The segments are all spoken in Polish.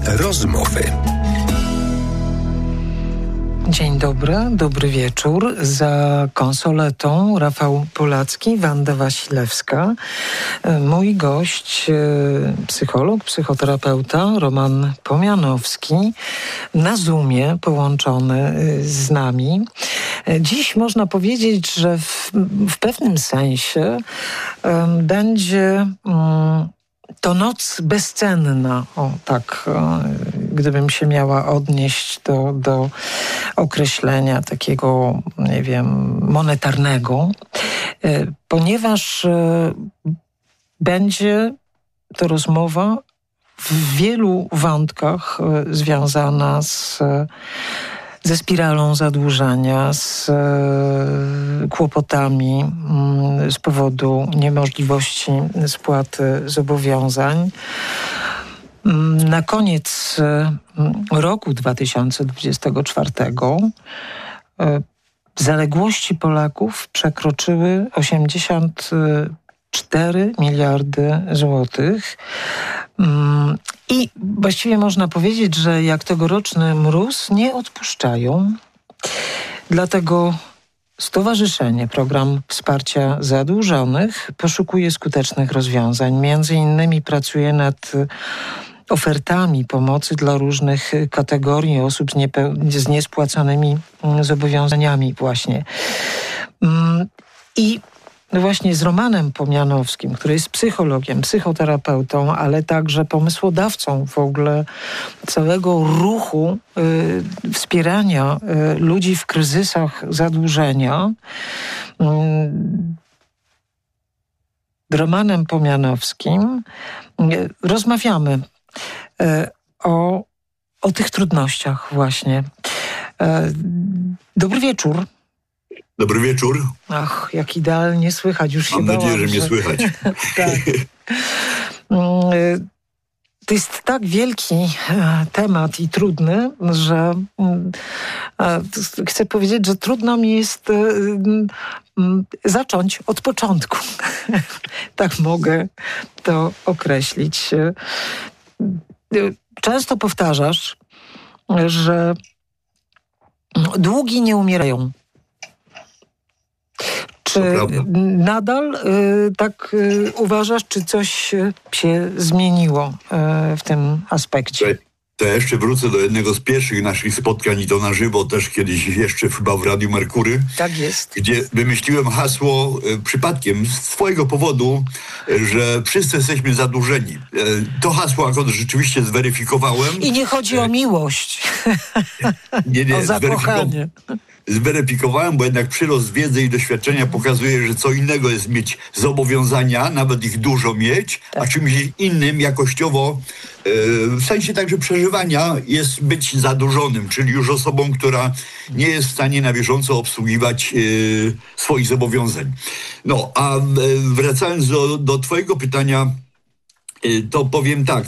Rozmowy. Dzień dobry, dobry wieczór. Za konsoletą Rafał Polacki, Wanda Wasilewska. Mój gość, psycholog, psychoterapeuta Roman Pomianowski, na Zoomie połączony z nami. Dziś można powiedzieć, że w pewnym sensie będzie to noc bezcenna, gdybym się miała odnieść do określenia takiego, nie wiem, monetarnego, ponieważ będzie to rozmowa w wielu wątkach związana ze spiralą zadłużenia, z kłopotami z powodu niemożliwości spłaty zobowiązań. Na koniec roku 2024 zaległości Polaków przekroczyły 84 miliardy złotych. I właściwie można powiedzieć, że jak tegoroczny mróz nie odpuszczają. Dlatego Stowarzyszenie Program Wsparcia Zadłużonych poszukuje skutecznych rozwiązań. Między innymi pracuje nad ofertami pomocy dla różnych kategorii osób z niespłaconymi zobowiązaniami właśnie. I właśnie z Romanem Pomianowskim, który jest psychologiem, psychoterapeutą, ale także pomysłodawcą w ogóle całego ruchu wspierania ludzi w kryzysach zadłużenia. Romanem Pomianowskim rozmawiamy o tych trudnościach właśnie. Dobry wieczór. Dobry wieczór. Ach, jak idealnie słychać. Już się bałam. Mam nadzieję, że mnie słychać. Tak. To jest tak wielki temat i trudny, że chcę powiedzieć, że trudno mi jest zacząć od początku. Tak mogę to określić. Często powtarzasz, że długi nie umierają. Czy nadal tak uważasz, czy coś się zmieniło w tym aspekcie? To ja jeszcze wrócę do jednego z pierwszych naszych spotkań i to na żywo też kiedyś jeszcze chyba w Radiu Merkury. Tak jest. Gdzie wymyśliłem hasło przypadkiem z twojego powodu, że wszyscy jesteśmy zadłużeni. To hasło akurat rzeczywiście zweryfikowałem. I nie chodzi o miłość. Nie, o zakochanie. Zweryfikowałem, bo jednak przyrost wiedzy i doświadczenia pokazuje, że co innego jest mieć zobowiązania, nawet ich dużo mieć, a czymś innym jakościowo, w sensie także przeżywania, jest być zadłużonym, czyli już osobą, która nie jest w stanie na bieżąco obsługiwać swoich zobowiązań. No, a wracając do twojego pytania, to powiem tak.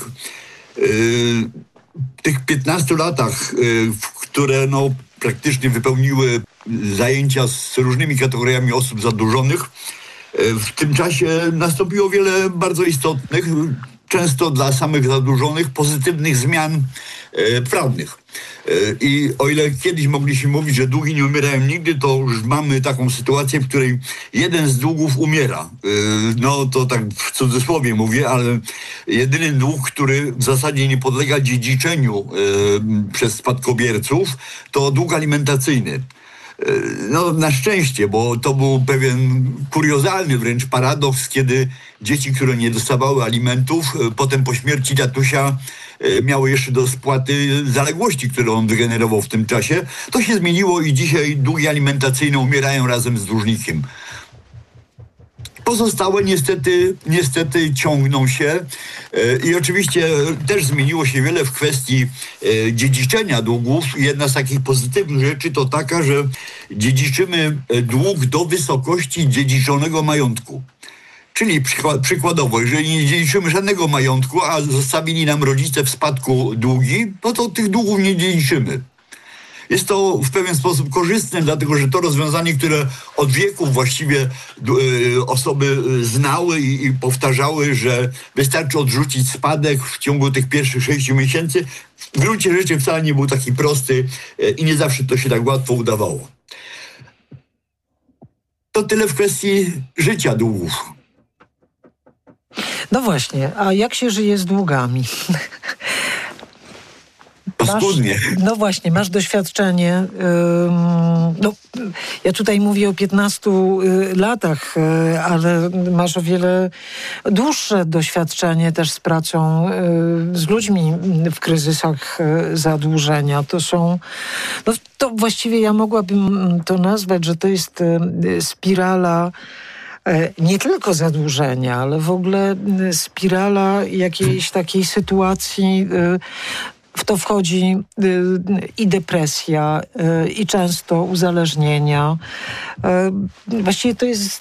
W tych 15 latach, które praktycznie wypełniły zajęcia z różnymi kategoriami osób zadłużonych, w tym czasie nastąpiło wiele bardzo istotnych, często dla samych zadłużonych, pozytywnych zmian prawnych. I o ile kiedyś mogliśmy mówić, że długi nie umierają nigdy, to już mamy taką sytuację, w której jeden z długów umiera. No to tak w cudzysłowie mówię, ale jedyny dług, który w zasadzie nie podlega dziedziczeniu przez spadkobierców, to dług alimentacyjny. No na szczęście, bo to był pewien kuriozalny wręcz paradoks, kiedy dzieci, które nie dostawały alimentów, potem po śmierci tatusia miały jeszcze do spłaty zaległości, które on wygenerował w tym czasie. To się zmieniło i dzisiaj długi alimentacyjne umierają razem z dłużnikiem. Pozostałe niestety ciągną się i oczywiście też zmieniło się wiele w kwestii dziedziczenia długów. Jedna z takich pozytywnych rzeczy to taka, że dziedziczymy dług do wysokości dziedziczonego majątku. Czyli przykładowo, jeżeli nie dziedziczymy żadnego majątku, a zostawili nam rodzice w spadku długi, no to tych długów nie dziedziczymy. Jest to w pewien sposób korzystne, dlatego że to rozwiązanie, które od wieków właściwie osoby znały i powtarzały, że wystarczy odrzucić spadek w ciągu tych pierwszych 6 miesięcy, w gruncie rzeczy wcale nie był taki prosty i nie zawsze to się tak łatwo udawało. To tyle w kwestii życia długów. No właśnie, a jak się żyje z długami? Paskudnie. No właśnie, masz doświadczenie. Ja tutaj mówię o 15 latach, ale masz o wiele dłuższe doświadczenie też z pracą z ludźmi w kryzysach zadłużenia. To właściwie ja mogłabym to nazwać, że to jest spirala nie tylko zadłużenia, ale w ogóle spirala jakiejś takiej sytuacji. W to wchodzi i depresja, i często uzależnienia. Właściwie to jest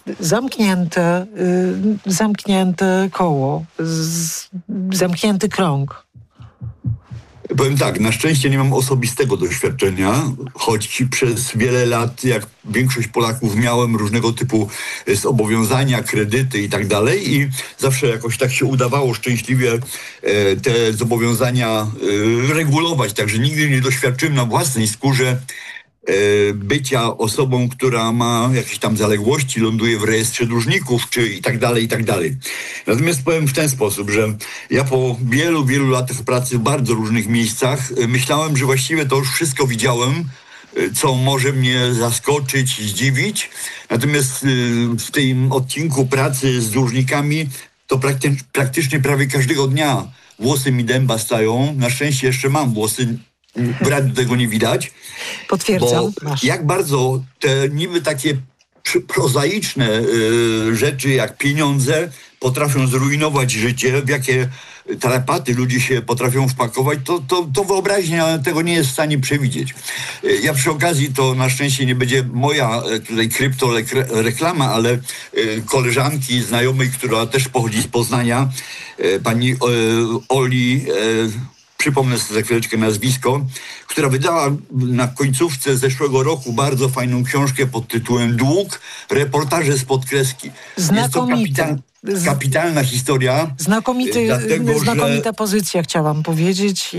zamknięte koło, zamknięty krąg. Powiem tak, na szczęście nie mam osobistego doświadczenia, choć przez wiele lat, jak większość Polaków, miałem różnego typu zobowiązania, kredyty i tak dalej i zawsze jakoś tak się udawało szczęśliwie te zobowiązania regulować, także nigdy nie doświadczyłem na własnej skórze bycia osobą, która ma jakieś tam zaległości, ląduje w rejestrze dłużników, czy i tak dalej, i tak dalej. Natomiast powiem w ten sposób, że ja po wielu, wielu latach pracy w bardzo różnych miejscach myślałem, że właściwie to już wszystko widziałem, co może mnie zaskoczyć, zdziwić. Natomiast w tym odcinku pracy z dłużnikami to praktycznie prawie każdego dnia włosy mi dęba stają. Na szczęście jeszcze mam włosy, w radiu tego nie widać. Potwierdzam. Bo jak bardzo te niby takie prozaiczne rzeczy jak pieniądze potrafią zrujnować życie, w jakie tarapaty ludzie się potrafią wpakować, to wyobraźnia tego nie jest w stanie przewidzieć. Ja przy okazji, to na szczęście nie będzie moja tutaj kryptoreklama, ale koleżanki, znajomej, która też pochodzi z Poznania, pani Oli, przypomnę sobie za chwileczkę nazwisko, która wydała na końcówce zeszłego roku bardzo fajną książkę pod tytułem Dług, reportaże spod kreski. Znakomite. Kapitalna historia. Znakomita pozycja, chciałam powiedzieć.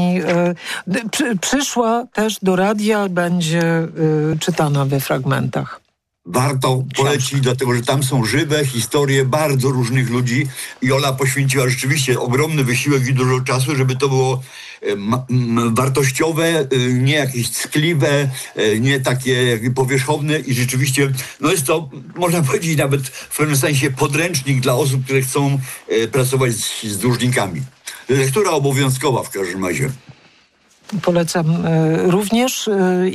Przyszła też do radia, będzie czytana we fragmentach. Warto polecić, dlatego że tam są żywe historie bardzo różnych ludzi i Ola poświęciła rzeczywiście ogromny wysiłek i dużo czasu, żeby to było wartościowe, nie jakieś ckliwe, nie takie jakby powierzchowne i rzeczywiście jest to, można powiedzieć, nawet w pewnym sensie podręcznik dla osób, które chcą pracować z dłużnikami. Lektura obowiązkowa w każdym razie. Polecam również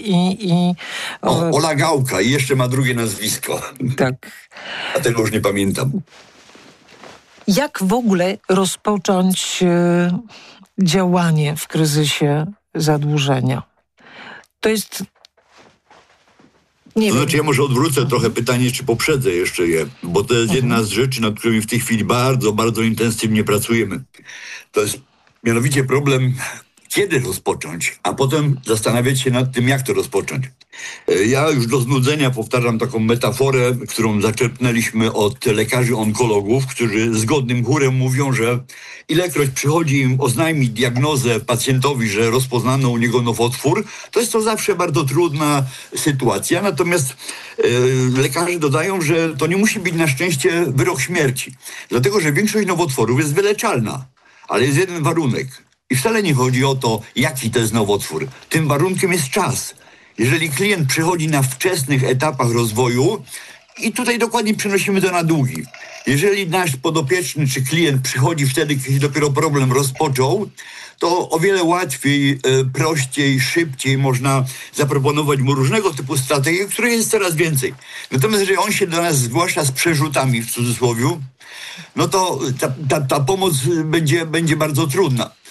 Ola Gałka i jeszcze ma drugie nazwisko. Tak. A tego już nie pamiętam. Jak w ogóle rozpocząć działanie w kryzysie zadłużenia? To jest... Nie wiem. Ja może odwrócę trochę pytanie, czy poprzedzę jeszcze je, bo to jest jedna z rzeczy, nad którymi w tej chwili bardzo, bardzo intensywnie pracujemy. To jest mianowicie problem, kiedy rozpocząć, a potem zastanawiać się nad tym, jak to rozpocząć. Ja już do znudzenia powtarzam taką metaforę, którą zaczerpnęliśmy od lekarzy onkologów, którzy zgodnym chórem mówią, że ilekroć przychodzi im oznajmić diagnozę pacjentowi, że rozpoznano u niego nowotwór, to jest to zawsze bardzo trudna sytuacja. Natomiast lekarze dodają, że to nie musi być na szczęście wyrok śmierci. Dlatego, że większość nowotworów jest wyleczalna, ale jest jeden warunek. I wcale nie chodzi o to, jaki to jest nowotwór. Tym warunkiem jest czas. Jeżeli klient przychodzi na wczesnych etapach rozwoju, i tutaj dokładnie przenosimy to na długi. Jeżeli nasz podopieczny czy klient przychodzi wtedy, kiedy dopiero problem rozpoczął, to o wiele łatwiej, prościej, szybciej można zaproponować mu różnego typu strategie, których jest coraz więcej. Natomiast jeżeli on się do nas zgłasza z przerzutami, w cudzysłowie, no to ta pomoc będzie bardzo trudna.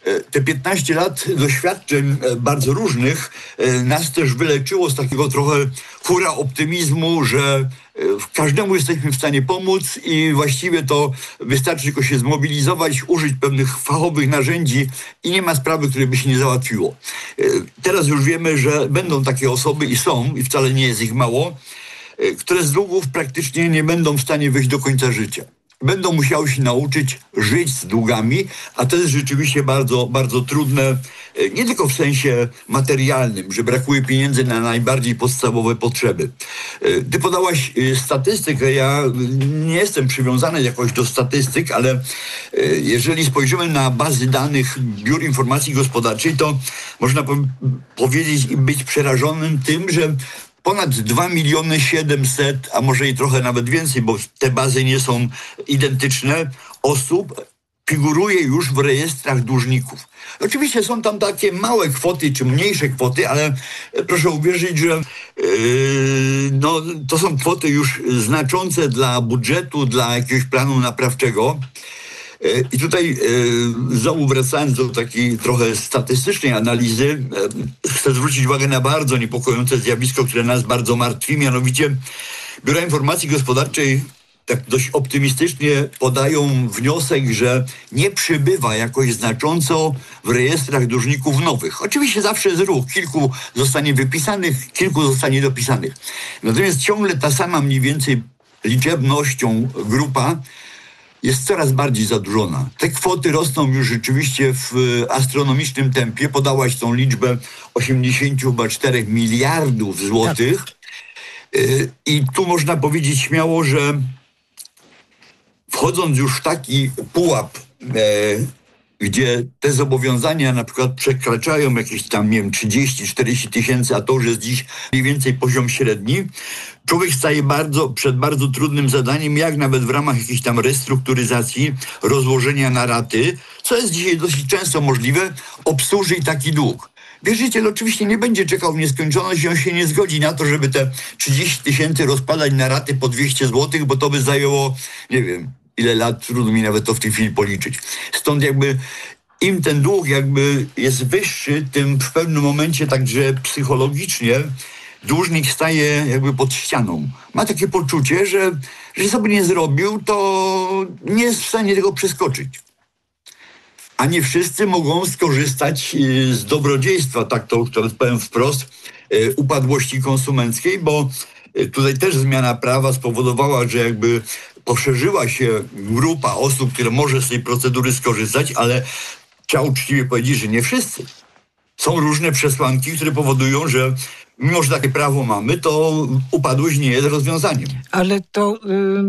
Te 15 lat doświadczeń bardzo różnych nas też wyleczyło z takiego trochę hura optymizmu, że każdemu jesteśmy w stanie pomóc i właściwie to wystarczy tylko się zmobilizować, użyć pewnych fachowych narzędzi i nie ma sprawy, której by się nie załatwiło. Teraz już wiemy, że będą takie osoby i są, i wcale nie jest ich mało, które z długów praktycznie nie będą w stanie wyjść do końca życia. Będą musiały się nauczyć żyć z długami, a to jest rzeczywiście bardzo, bardzo trudne, nie tylko w sensie materialnym, że brakuje pieniędzy na najbardziej podstawowe potrzeby. Ty podałaś statystykę, ja nie jestem przywiązany jakoś do statystyk, ale jeżeli spojrzymy na bazy danych Biur Informacji Gospodarczej, to można powiedzieć i być przerażonym tym, że ponad 2 700 000, a może i trochę nawet więcej, bo te bazy nie są identyczne, osób figuruje już w rejestrach dłużników. Oczywiście są tam takie małe kwoty czy mniejsze kwoty, ale proszę uwierzyć, że to są kwoty już znaczące dla budżetu, dla jakiegoś planu naprawczego. I tutaj znowu wracając do takiej trochę statystycznej analizy, chcę zwrócić uwagę na bardzo niepokojące zjawisko, które nas bardzo martwi, mianowicie Biura Informacji Gospodarczej tak dość optymistycznie podają wniosek, że nie przybywa jakoś znacząco w rejestrach dłużników nowych. Oczywiście zawsze jest ruch, kilku zostanie wypisanych, kilku zostanie dopisanych. Natomiast ciągle ta sama mniej więcej liczebnością grupa jest coraz bardziej zadłużona. Te kwoty rosną już rzeczywiście w astronomicznym tempie. Podałaś tą liczbę 84 miliardów złotych. I tu można powiedzieć śmiało, że wchodząc już w taki pułap, gdzie te zobowiązania na przykład przekraczają jakieś tam, 30-40 tysięcy, a to już jest dziś mniej więcej poziom średni, człowiek staje przed bardzo trudnym zadaniem, jak nawet w ramach jakiejś tam restrukturyzacji, rozłożenia na raty, co jest dzisiaj dosyć często możliwe, obsłużyć taki dług. Wierzyciel oczywiście nie będzie czekał w nieskończoność i on się nie zgodzi na to, żeby te 30 tysięcy rozpadać na raty po 200 złotych, bo to by zajęło, nie wiem, ile lat, trudno mi nawet to w tej chwili policzyć. Stąd im ten dług jest wyższy, tym w pewnym momencie także psychologicznie dłużnik staje pod ścianą. Ma takie poczucie, że jeżeli sobie nie zrobił, to nie jest w stanie tego przeskoczyć. A nie wszyscy mogą skorzystać z dobrodziejstwa, tak to powiem wprost, upadłości konsumenckiej, bo tutaj też zmiana prawa spowodowała, że poszerzyła się grupa osób, które może z tej procedury skorzystać, ale trzeba uczciwie powiedzieć, że nie wszyscy. Są różne przesłanki, które powodują, że mimo że takie prawo mamy, to upadłość nie jest rozwiązaniem. Ale to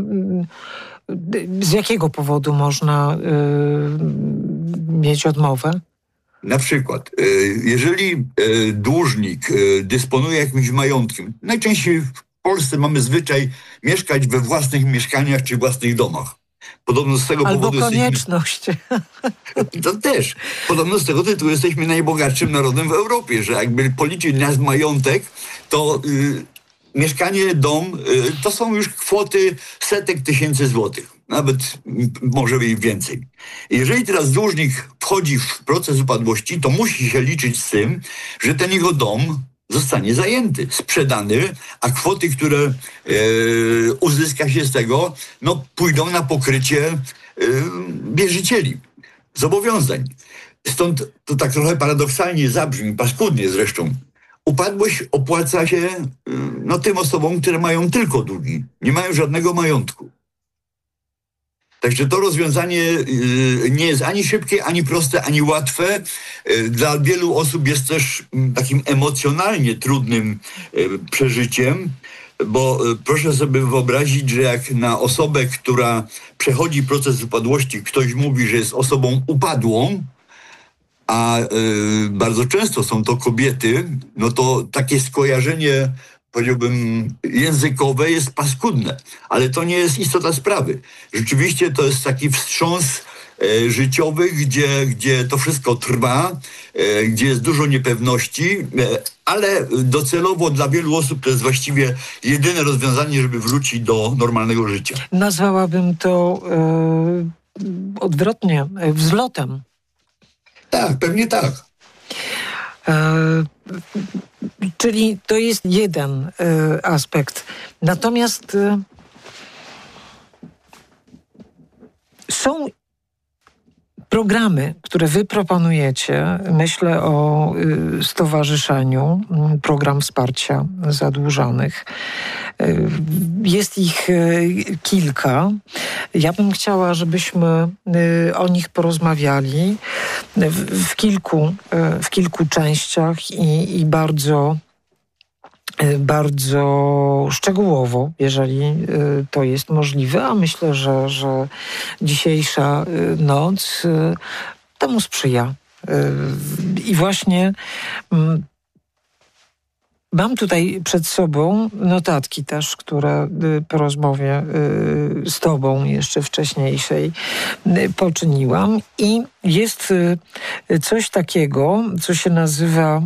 z jakiego powodu można mieć odmowę? Na przykład, jeżeli dłużnik dysponuje jakimś majątkiem, najczęściej w Polsce mamy zwyczaj mieszkać we własnych mieszkaniach czy własnych domach. Podobno z tego powodu konieczność. To też. Podobno z tego tytułu jesteśmy najbogatszym narodem w Europie, że policzyć nasz majątek, to mieszkanie, dom, to są już kwoty setek tysięcy złotych. Nawet może i więcej. Jeżeli teraz dłużnik wchodzi w proces upadłości, to musi się liczyć z tym, że ten jego dom zostanie zajęty, sprzedany, a kwoty, które uzyska się z tego, pójdą na pokrycie wierzycieli, zobowiązań. Stąd to tak trochę paradoksalnie zabrzmi, paskudnie zresztą. Upadłość opłaca się tym osobom, które mają tylko długi, nie mają żadnego majątku. Także to rozwiązanie nie jest ani szybkie, ani proste, ani łatwe. Dla wielu osób jest też takim emocjonalnie trudnym przeżyciem, bo proszę sobie wyobrazić, że jak na osobę, która przechodzi proces upadłości, ktoś mówi, że jest osobą upadłą, a bardzo często są to kobiety, to takie skojarzenie, powiedziałbym, językowe jest paskudne, ale to nie jest istota sprawy. Rzeczywiście to jest taki wstrząs życiowy, gdzie to wszystko trwa, gdzie jest dużo niepewności, ale docelowo dla wielu osób to jest właściwie jedyne rozwiązanie, żeby wrócić do normalnego życia. Nazwałabym to odwrotnie, wzlotem. Tak, pewnie tak. Czyli to jest jeden aspekt. Natomiast są programy, które wy proponujecie. Myślę o stowarzyszeniu, program wsparcia zadłużonych. Jest ich kilka. Ja bym chciała, żebyśmy o nich porozmawiali w kilku częściach i bardzo szczegółowo, jeżeli to jest możliwe, a myślę, że dzisiejsza noc temu sprzyja. I właśnie mam tutaj przed sobą notatki też, które po rozmowie z tobą jeszcze wcześniejszej poczyniłam i jest coś takiego, co się nazywa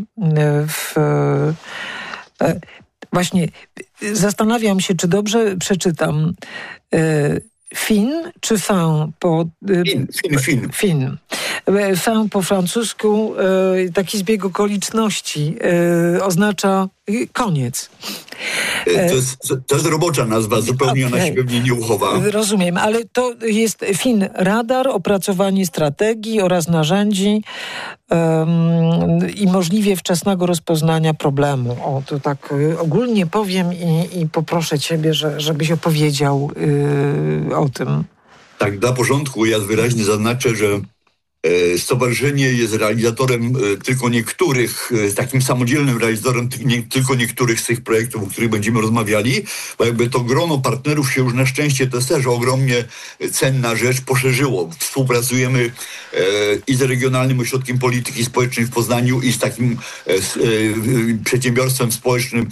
właśnie zastanawiam się, czy dobrze przeczytam. Fin czy fin po... Fin. Fin po francusku, taki zbieg okoliczności, oznacza koniec. To jest robocza nazwa, zupełnie ona się pewnie nie uchowa. Rozumiem, ale to jest fin radar, opracowanie strategii oraz narzędzi i możliwie wczesnego rozpoznania problemu. O, to tak ogólnie powiem i poproszę ciebie, żebyś opowiedział o tym. Tak, dla porządku ja wyraźnie zaznaczę, że stowarzyszenie jest realizatorem tylko niektórych, takim samodzielnym realizatorem tylko niektórych z tych projektów, o których będziemy rozmawiali, bo jakby to grono partnerów się już na szczęście, to jest też ogromnie cenna rzecz, poszerzyło. Współpracujemy i z Regionalnym Ośrodkiem Polityki Społecznej w Poznaniu i z takim przedsiębiorstwem społecznym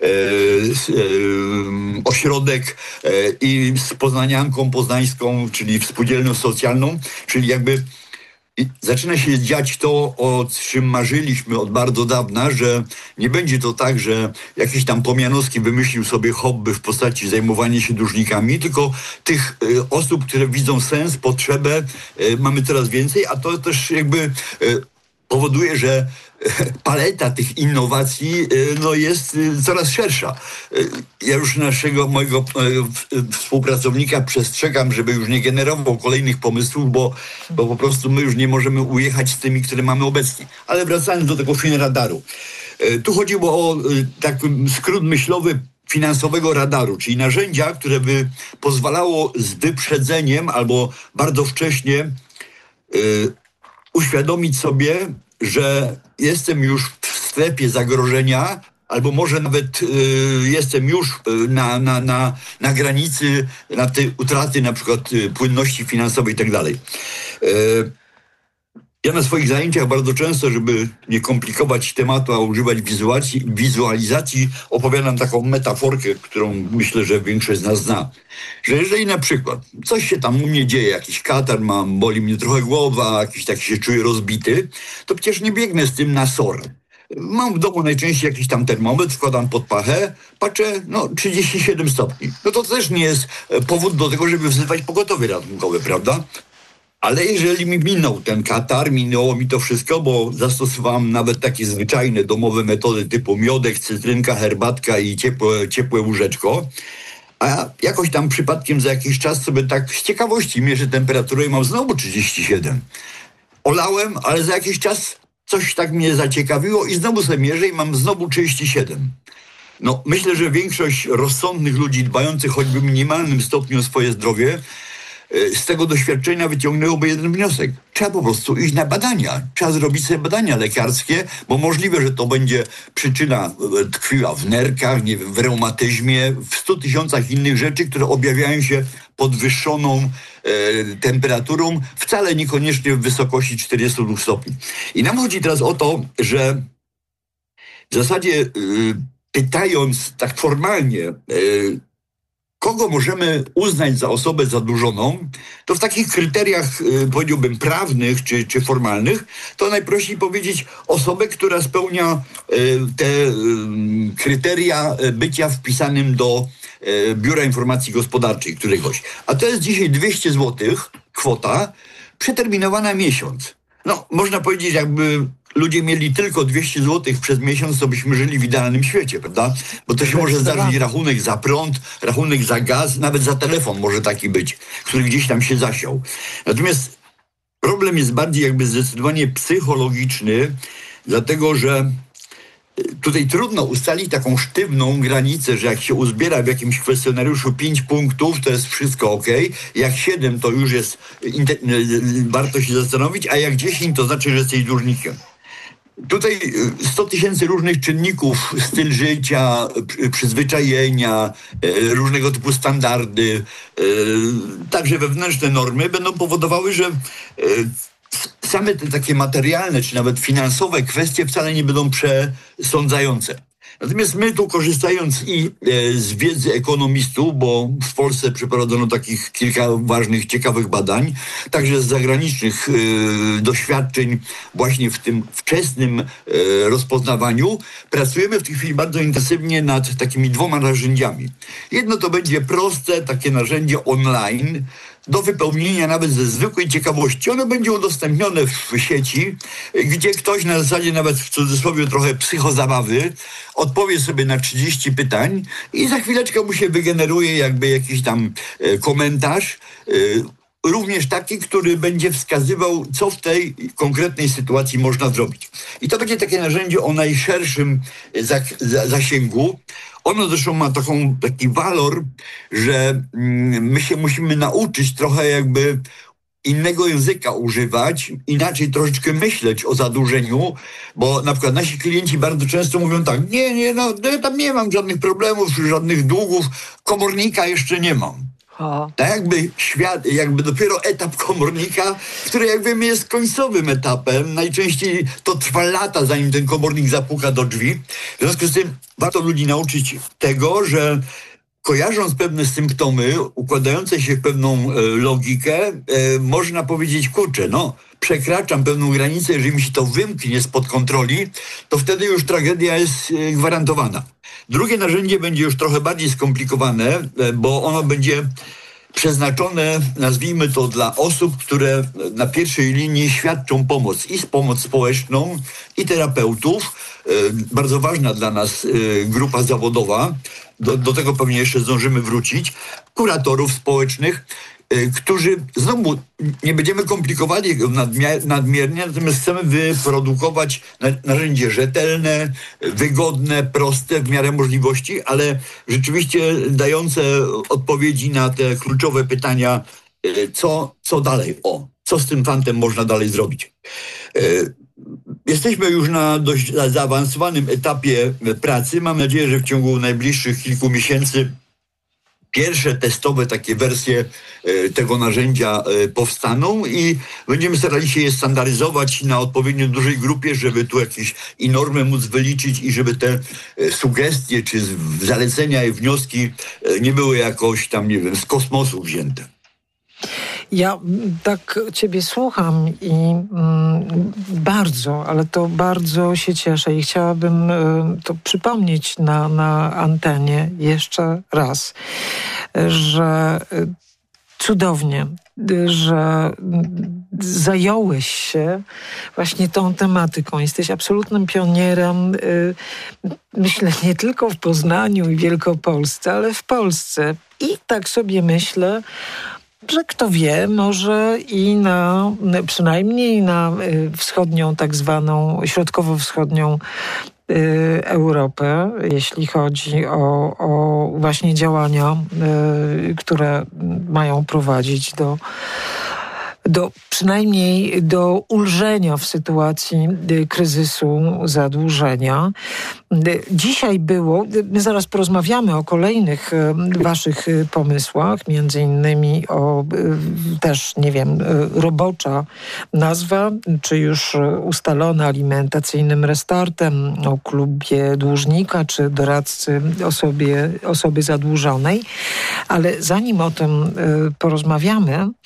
Ośrodek i z Poznanianką Poznańską, czyli Współdzielnią Socjalną, czyli jakby i zaczyna się dziać to, o czym marzyliśmy od bardzo dawna, że nie będzie to tak, że jakiś tam Pomianowski wymyślił sobie hobby w postaci zajmowania się dłużnikami, tylko tych osób, które widzą sens, potrzebę, mamy coraz więcej, a to też jakby powoduje, że paleta tych innowacji jest coraz szersza. Ja już mojego współpracownika przestrzegam, żeby już nie generował kolejnych pomysłów, bo po prostu my już nie możemy ujechać z tymi, które mamy obecnie. Ale wracając do tego finradaru. Tu chodziło o taki skrót myślowy finansowego radaru, czyli narzędzia, które by pozwalało z wyprzedzeniem albo bardzo wcześnie uświadomić sobie, że jestem już w strefie zagrożenia, albo może nawet jestem już na granicy, na tej utraty na przykład płynności finansowej i tak dalej. Ja na swoich zajęciach bardzo często, żeby nie komplikować tematu, a używać wizualizacji, opowiadam taką metaforkę, którą myślę, że większość z nas zna. Że jeżeli na przykład coś się tam u mnie dzieje, jakiś katar mam, boli mnie trochę głowa, jakiś taki się czuję rozbity, to przecież nie biegnę z tym na SOR. Mam w domu najczęściej jakiś tam termometr, wkładam pod pachę, patrzę, 37 stopni. No to też nie jest powód do tego, żeby wzywać pogotowie ratunkowe, prawda? Ale jeżeli mi minął ten katar, minęło mi to wszystko, bo zastosowałem nawet takie zwyczajne domowe metody typu miodek, cytrynka, herbatka i ciepłe łóżeczko, a jakoś tam przypadkiem za jakiś czas sobie tak z ciekawości mierzę temperaturę i mam znowu 37. Olałem, ale za jakiś czas coś tak mnie zaciekawiło i znowu sobie mierzę i mam znowu 37. Myślę, że większość rozsądnych ludzi dbających choćby w minimalnym stopniu o swoje zdrowie z tego doświadczenia wyciągnęłoby jeden wniosek. Trzeba po prostu iść na badania. Trzeba zrobić sobie badania lekarskie, bo możliwe, że to będzie przyczyna tkwiła w nerkach, nie wiem, w reumatyzmie, w 100 000 innych rzeczy, które objawiają się podwyższoną temperaturą, wcale niekoniecznie w wysokości 42 stopni. I nam chodzi teraz o to, że w zasadzie pytając tak formalnie, kogo możemy uznać za osobę zadłużoną, to w takich kryteriach, powiedziałbym, prawnych czy formalnych, to najprościej powiedzieć osobę, która spełnia te kryteria bycia wpisanym do Biura Informacji Gospodarczej któregoś. A to jest dzisiaj 200 zł kwota przeterminowana miesiąc. No, można powiedzieć, jakby ludzie mieli tylko 200 zł przez miesiąc, to byśmy żyli w idealnym świecie, prawda? Bo to się może zdarzyć rachunek za prąd, rachunek za gaz, nawet za telefon może taki być, który gdzieś tam się zasiał. Natomiast problem jest bardziej jakby zdecydowanie psychologiczny, dlatego że tutaj trudno ustalić taką sztywną granicę, że jak się uzbiera w jakimś kwestionariuszu 5 punktów, to jest wszystko ok. Jak 7, to już jest warto się zastanowić, a jak 10, to znaczy, że jesteś dłużnikiem. Tutaj 100 000 różnych czynników, styl życia, przyzwyczajenia, różnego typu standardy, także wewnętrzne normy będą powodowały, że same te takie materialne, czy nawet finansowe kwestie wcale nie będą przesądzające. Natomiast my tu, korzystając i z wiedzy ekonomistów, bo w Polsce przeprowadzono takich kilka ważnych, ciekawych badań, także z zagranicznych doświadczeń właśnie w tym wczesnym rozpoznawaniu, pracujemy w tej chwili bardzo intensywnie nad takimi 2 narzędziami. Jedno to będzie proste takie narzędzie online, do wypełnienia nawet ze zwykłej ciekawości. Ono będzie udostępnione w sieci, gdzie ktoś na zasadzie nawet w cudzysłowie trochę psychozabawy odpowie sobie na 30 pytań i za chwileczkę mu się wygeneruje jakby jakiś tam komentarz, również taki, który będzie wskazywał, co w tej konkretnej sytuacji można zrobić. I to będzie takie narzędzie o najszerszym zasięgu. Ono zresztą ma taki walor, że my się musimy nauczyć trochę jakby innego języka używać, inaczej troszeczkę myśleć o zadłużeniu, bo na przykład nasi klienci bardzo często mówią tak, ja tam nie mam żadnych problemów, żadnych długów, komornika jeszcze nie mam. Tak jakby dopiero etap komornika, który jak wiemy jest końcowym etapem. Najczęściej to trwa lata, zanim ten komornik zapuka do drzwi. W związku z tym warto ludzi nauczyć tego, że kojarząc pewne symptomy, układające się w pewną logikę, można powiedzieć, kurczę, przekraczam pewną granicę, jeżeli mi się to wymknie spod kontroli, to wtedy już tragedia jest gwarantowana. Drugie narzędzie będzie już trochę bardziej skomplikowane, bo ono będzie przeznaczone, nazwijmy to, dla osób, które na pierwszej linii świadczą pomoc społeczną i terapeutów. Bardzo ważna dla nas grupa zawodowa, do tego pewnie jeszcze zdążymy wrócić, kuratorów społecznych, którzy, znowu, nie będziemy komplikowali nadmiernie, natomiast chcemy wyprodukować narzędzie rzetelne, wygodne, proste w miarę możliwości, ale rzeczywiście dające odpowiedzi na te kluczowe pytania, co dalej, co z tym fantem można dalej zrobić. Jesteśmy już na dość zaawansowanym etapie pracy. Mam nadzieję, że w ciągu najbliższych kilku miesięcy pierwsze testowe takie wersje tego narzędzia powstaną i będziemy starali się je standaryzować na odpowiednio dużej grupie, żeby tu jakieś i normy móc wyliczyć i żeby te sugestie czy zalecenia i wnioski nie były jakoś tam, nie wiem, z kosmosu wzięte. Ja tak ciebie słucham i ale to bardzo się cieszę i chciałabym to przypomnieć na antenie jeszcze raz, że cudownie, że zająłeś się właśnie tą tematyką. Jesteś absolutnym pionierem, myślę, nie tylko w Poznaniu i Wielkopolsce, ale w Polsce. I tak sobie myślę, że kto wie, może i przynajmniej na wschodnią, tak zwaną środkowo-wschodnią Europę, jeśli chodzi o właśnie działania, które mają prowadzić przynajmniej do ulżenia w sytuacji kryzysu zadłużenia. Dzisiaj my zaraz porozmawiamy o kolejnych waszych pomysłach, między innymi o też, nie wiem, robocza nazwa, czy już ustalona alimentacyjnym restartem, o klubie dłużnika, czy doradcy osoby zadłużonej. Ale zanim o tym porozmawiamy,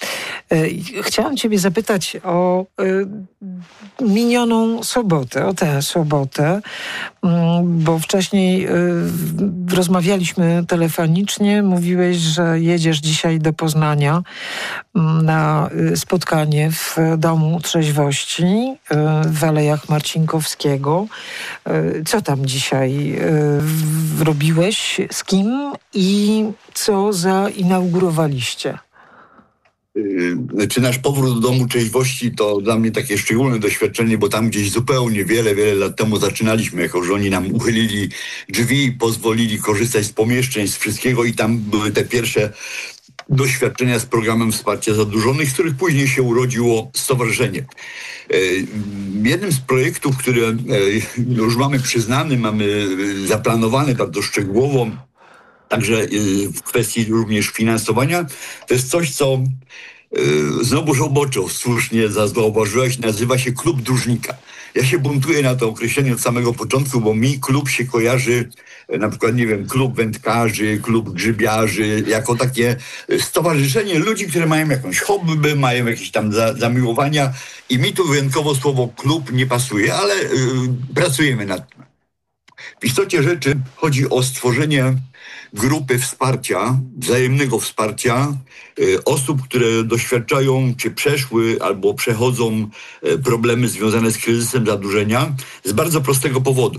Chciałam ciebie zapytać o minioną sobotę, o tę sobotę, bo wcześniej rozmawialiśmy telefonicznie, mówiłeś, że jedziesz dzisiaj do Poznania na spotkanie w Domu Trzeźwości w Alejach Marcinkowskiego. Co tam dzisiaj robiłeś, z kim i co zainaugurowaliście? Czy nasz powrót do Domu Trzeźwości to dla mnie takie szczególne doświadczenie, bo tam gdzieś zupełnie wiele lat temu zaczynaliśmy, jako że oni nam uchylili drzwi i pozwolili korzystać z pomieszczeń, z wszystkiego i tam były te pierwsze doświadczenia z programem wsparcia zadłużonych, z których później się urodziło stowarzyszenie. Jednym z projektów, które już mamy przyznany, mamy zaplanowany bardzo szczegółowo, także w kwestii również finansowania, to jest coś, co znowuż roboczo słusznie zauważyłeś, nazywa się klub dłużnika. Ja się buntuję na to określenie od samego początku, bo mi klub się kojarzy, na przykład, nie wiem, klub wędkarzy, klub grzybiarzy, jako takie stowarzyszenie ludzi, które mają jakąś hobby, mają jakieś tam zamiłowania i mi tu wyjątkowo słowo klub nie pasuje, ale pracujemy nad tym. W istocie rzeczy chodzi o stworzenie grupy wsparcia, wzajemnego wsparcia osób, które doświadczają, czy przeszły, albo przechodzą problemy związane z kryzysem zadłużenia z bardzo prostego powodu.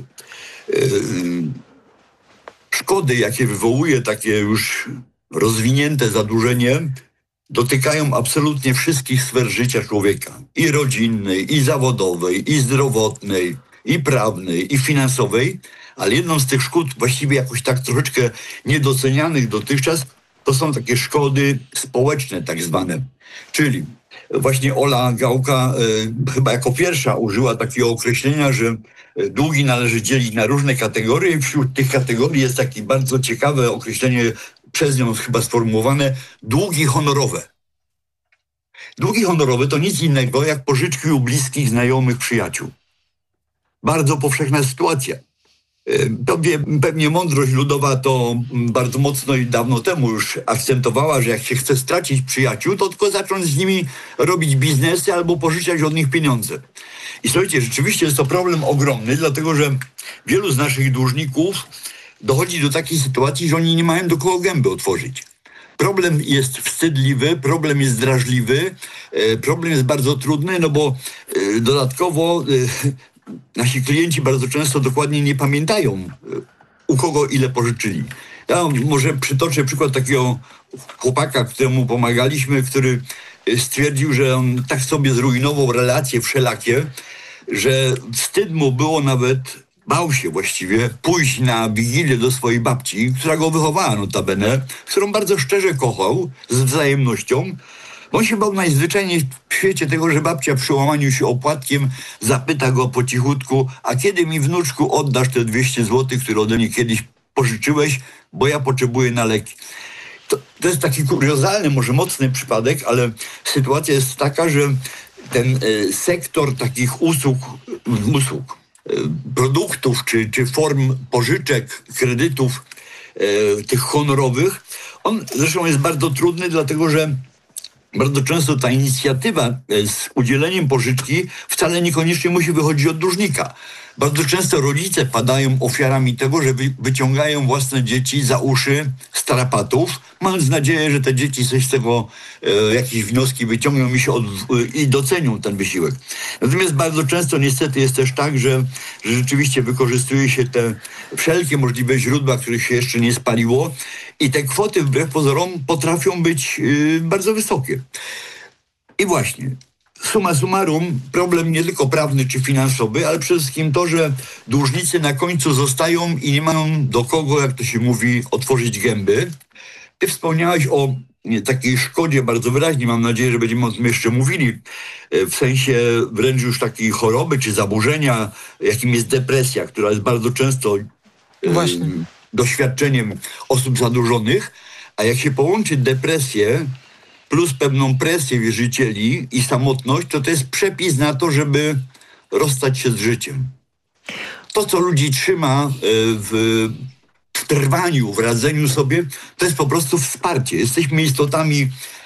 Szkody, jakie wywołuje takie już rozwinięte zadłużenie, dotykają absolutnie wszystkich sfer życia człowieka. I rodzinnej, i zawodowej, i zdrowotnej, i prawnej, i finansowej. Ale jedną z tych szkód, właściwie jakoś tak troszeczkę niedocenianych dotychczas, to są takie szkody społeczne tak zwane. Czyli właśnie Ola Gałka chyba jako pierwsza użyła takiego określenia, że długi należy dzielić na różne kategorie i wśród tych kategorii jest takie bardzo ciekawe określenie, przez nią chyba sformułowane, długi honorowe. Długi honorowe to nic innego jak pożyczki u bliskich, znajomych, przyjaciół. Bardzo powszechna sytuacja. Pewnie mądrość ludowa to bardzo mocno i dawno temu już akcentowała, że jak się chce stracić przyjaciół, to tylko zacząć z nimi robić biznesy albo pożyczać od nich pieniądze. I słuchajcie, rzeczywiście jest to problem ogromny, dlatego że wielu z naszych dłużników dochodzi do takiej sytuacji, że oni nie mają do kogo gęby otworzyć. Problem jest wstydliwy, problem jest drażliwy, problem jest bardzo trudny, no bo dodatkowo nasi klienci bardzo często dokładnie nie pamiętają, u kogo ile pożyczyli. Ja może przytoczę przykład takiego chłopaka, któremu pomagaliśmy, który stwierdził, że on tak sobie zrujnował relacje wszelakie, że wstyd mu było nawet, bał się właściwie, pójść na wigilię do swojej babci, która go wychowała notabene, którą bardzo szczerze kochał, z wzajemnością. On się bał najzwyczajniej w świecie tego, że babcia przy łamaniu się opłatkiem zapyta go po cichutku, a kiedy mi, wnuczku, oddasz te 200 zł, które ode mnie kiedyś pożyczyłeś, bo ja potrzebuję na leki. To jest taki kuriozalny, może mocny przypadek, ale sytuacja jest taka, że ten sektor takich usług, produktów czy form pożyczek, kredytów tych honorowych, on zresztą jest bardzo trudny, dlatego że bardzo często ta inicjatywa z udzieleniem pożyczki wcale niekoniecznie musi wychodzić od dłużnika. Bardzo często rodzice padają ofiarami tego, że wyciągają własne dzieci za uszy z tarapatów, mając nadzieję, że te dzieci coś z tego, jakieś wnioski wyciągną i docenią ten wysiłek. Natomiast bardzo często niestety jest też tak, że rzeczywiście wykorzystuje się te wszelkie możliwe źródła, których się jeszcze nie spaliło i te kwoty wbrew pozorom potrafią być bardzo wysokie. I właśnie, summa summarum, problem nie tylko prawny czy finansowy, ale przede wszystkim to, że dłużnicy na końcu zostają i nie mają do kogo, jak to się mówi, otworzyć gęby. Ty wspomniałeś o takiej szkodzie bardzo wyraźnie, mam nadzieję, że będziemy o tym jeszcze mówili, w sensie wręcz już takiej choroby czy zaburzenia, jakim jest depresja, która jest bardzo często doświadczeniem osób zadłużonych, a jak się połączy depresję plus pewną presję wierzycieli i samotność, to jest przepis na to, żeby rozstać się z życiem. To, co ludzi trzyma w trwaniu, w radzeniu sobie, to jest po prostu wsparcie. Jesteśmy istotami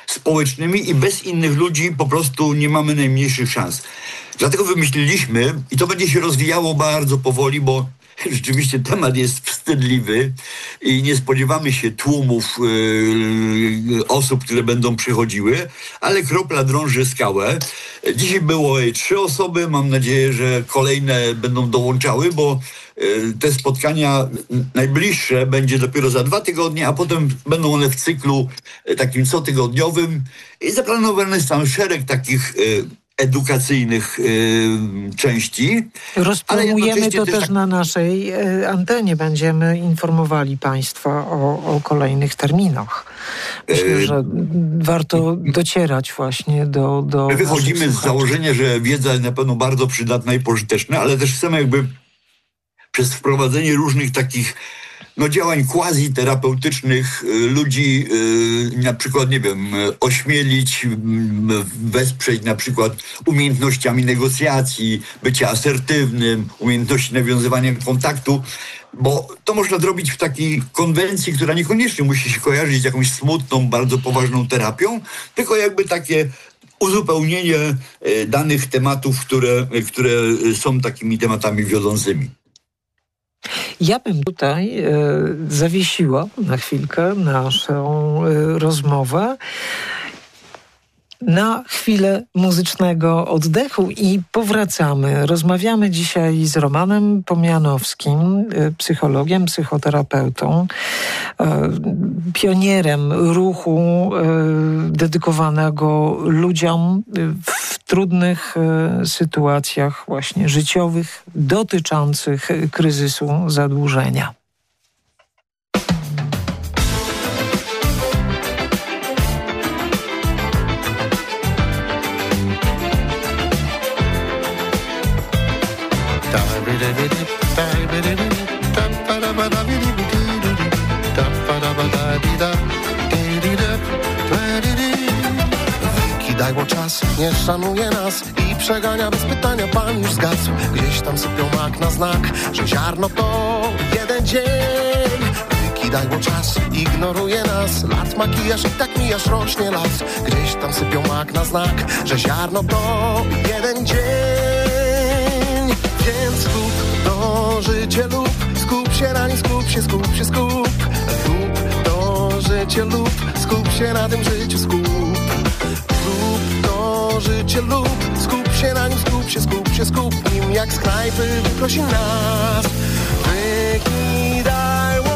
społecznymi i bez innych ludzi po prostu nie mamy najmniejszych szans. Dlatego wymyśliliśmy, i to będzie się rozwijało bardzo powoli, bo rzeczywiście temat jest wstydliwy i nie spodziewamy się tłumów osób, które będą przychodziły, ale kropla drąży skałę. Dzisiaj było 3 osoby, mam nadzieję, że kolejne będą dołączały, bo te spotkania najbliższe będzie dopiero za 2 tygodnie, a potem będą one w cyklu takim cotygodniowym i zaplanowany jest tam szereg takich edukacyjnych części. Rozpromujemy to też na naszej antenie. Będziemy informowali Państwa o kolejnych terminach. Myślę, że warto docierać właśnie do My wychodzimy z założenia, że wiedza jest na pewno bardzo przydatna i pożyteczna, ale też chcemy jakby przez wprowadzenie różnych takich działań quasi-terapeutycznych ludzi na przykład, nie wiem, ośmielić, wesprzeć na przykład umiejętnościami negocjacji, bycia asertywnym, umiejętności nawiązywania kontaktu, bo to można zrobić w takiej konwencji, która niekoniecznie musi się kojarzyć z jakąś smutną, bardzo poważną terapią, tylko jakby takie uzupełnienie danych tematów, które są takimi tematami wiodącymi. Ja bym tutaj zawiesiła na chwilkę naszą rozmowę na chwilę muzycznego oddechu i powracamy. Rozmawiamy dzisiaj z Romanem Pomianowskim, psychologiem, psychoterapeutą, pionierem ruchu dedykowanego ludziom w trudnych sytuacjach właśnie życiowych dotyczących kryzysu zadłużenia. Wykidajło czas, nie szanuje nas i przegania bez pytania, pan już zgasł. Gdzieś tam sypią mak na znak, że ziarno to jeden dzień. Wykidajło czas, ignoruje nas, lat makijaż i tak mijasz, rośnie las. Gdzieś tam sypią mak na znak, że ziarno to jeden dzień. Więc skup to życie lub skup się na nim, skup się, skup się, skup. Lub to życie lub skup się na tym życiu, skup. Lub to życie lub skup się na nim, skup się, skup się, skup nim. Jak z knajpy wyprosi nas, wykidajło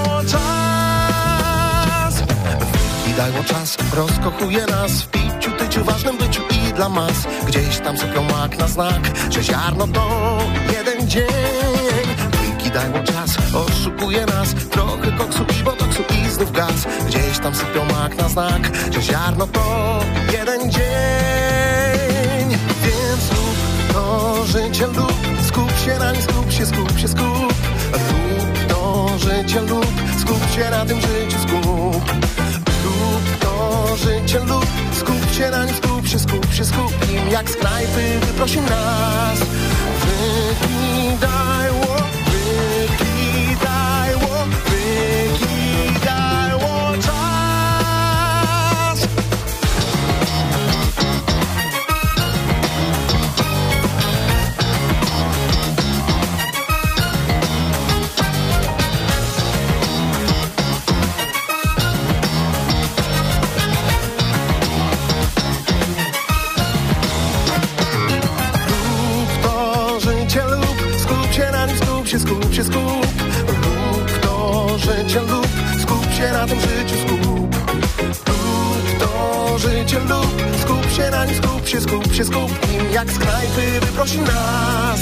czas. Wykidajło czas, rozkochuje nas w piciu, tyciu, ważnym byciu i dla mas. Gdzieś tam sypią mak na znak, że ziarno to jeden dzień. Wykidajło czas, oszukuje nas, trochę koksu i botoksu i znów gaz. Gdzieś tam sypią mak na znak, że ziarno to jeden dzień. Więc lub to życie lub skup się na nim, skup się, skup się, skup. Lub to życie lub skup się na tym życiu, skup. Lub to życie lub skup się na nim, skup się, skup się, skup nim. Jak z knajpy wyprosi nas, wykidajło, wykidajło, wykidajło czas. Skup się, skup, lub to życie lub skup się na tym życiu, skup. Lub to życie lub skup się na nim, skup się, skup się, skup nim. Jak z knajpy wyprosi nas,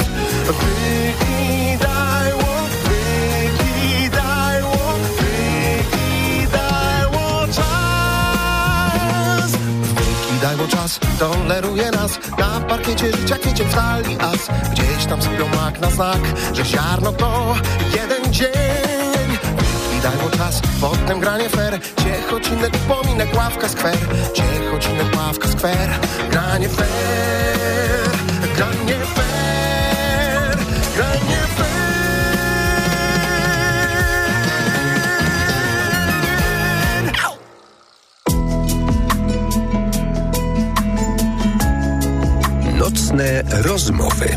wykidajło, wykidajło, wykidajło czas. Wykidajło czas, toleruje nas na parkiecie życia, kwiecień w talii as. Gdzieś tam sypią mak na znak, że ziarno to jeden dzień. Wykidajło czas, potem granie fair, ciechocinek, upominek, ławka skwer. Ciechocinek, ławka skwer, granie fair, granie fair, granie fair. Zacne rozmowy.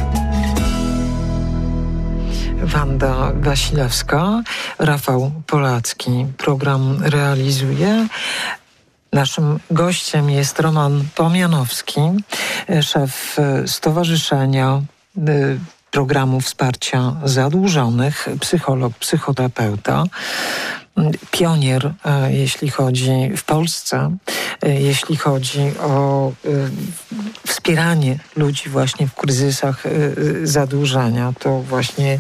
Wanda Wasilewska, Rafał Polacki program realizuje. Naszym gościem jest Roman Pomianowski, szef Stowarzyszenia Programu Wsparcia Zadłużonych, psycholog, psychoterapeuta, pionier, jeśli chodzi w Polsce, jeśli chodzi o wspieranie ludzi właśnie w kryzysach zadłużenia. To właśnie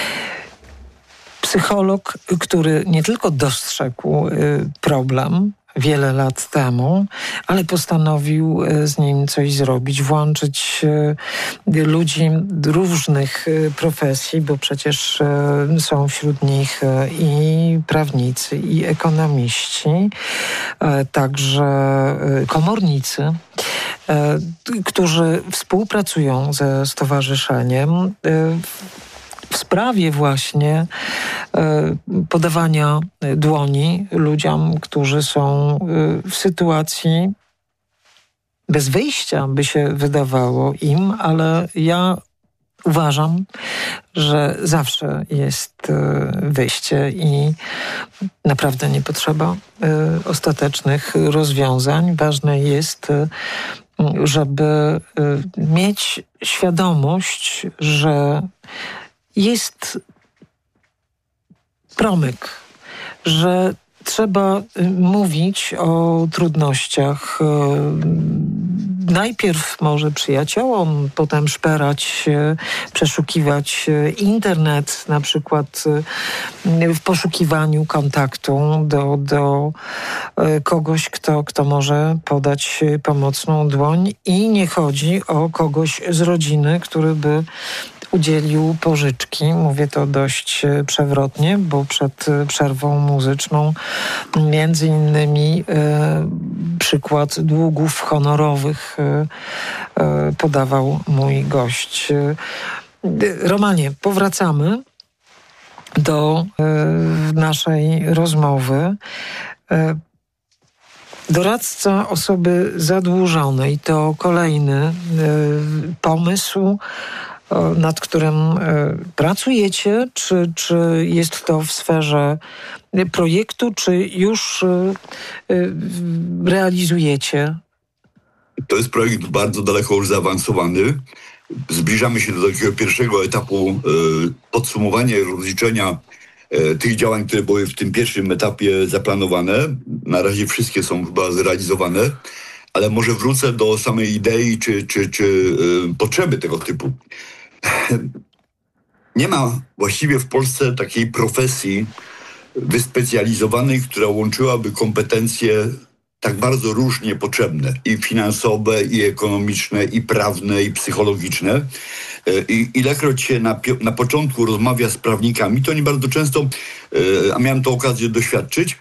psycholog, który nie tylko dostrzegł problem wiele lat temu, ale postanowił z nim coś zrobić, włączyć ludzi różnych profesji, bo przecież są wśród nich i prawnicy, i ekonomiści, także komornicy, którzy współpracują ze stowarzyszeniem w sprawie właśnie podawania dłoni ludziom, którzy są w sytuacji bez wyjścia, by się wydawało im, ale ja uważam, że zawsze jest wyjście i naprawdę nie potrzeba ostatecznych rozwiązań. Ważne jest, żeby mieć świadomość, że jest promyk, że trzeba mówić o trudnościach najpierw może przyjaciołom, potem szperać, przeszukiwać internet, na przykład w poszukiwaniu kontaktu do kogoś, kto może podać pomocną dłoń, i nie chodzi o kogoś z rodziny, który by udzielił pożyczki. Mówię to dość przewrotnie, bo przed przerwą muzyczną między innymi przykład długów honorowych podawał mój gość. Romanie, powracamy do naszej rozmowy. Doradca osoby zadłużonej to kolejny pomysł, nad którym pracujecie? Czy jest to w sferze projektu, czy już realizujecie? To jest projekt bardzo daleko już zaawansowany. Zbliżamy się do takiego pierwszego etapu podsumowania i rozliczenia tych działań, które były w tym pierwszym etapie zaplanowane. Na razie wszystkie są chyba zrealizowane, ale może wrócę do samej idei czy potrzeby tego typu. Nie ma właściwie w Polsce takiej profesji wyspecjalizowanej, która łączyłaby kompetencje tak bardzo różnie potrzebne, i finansowe, i ekonomiczne, i prawne, i psychologiczne. I ilekroć się na początku rozmawia z prawnikami, to oni bardzo często, a miałem to okazję doświadczyć,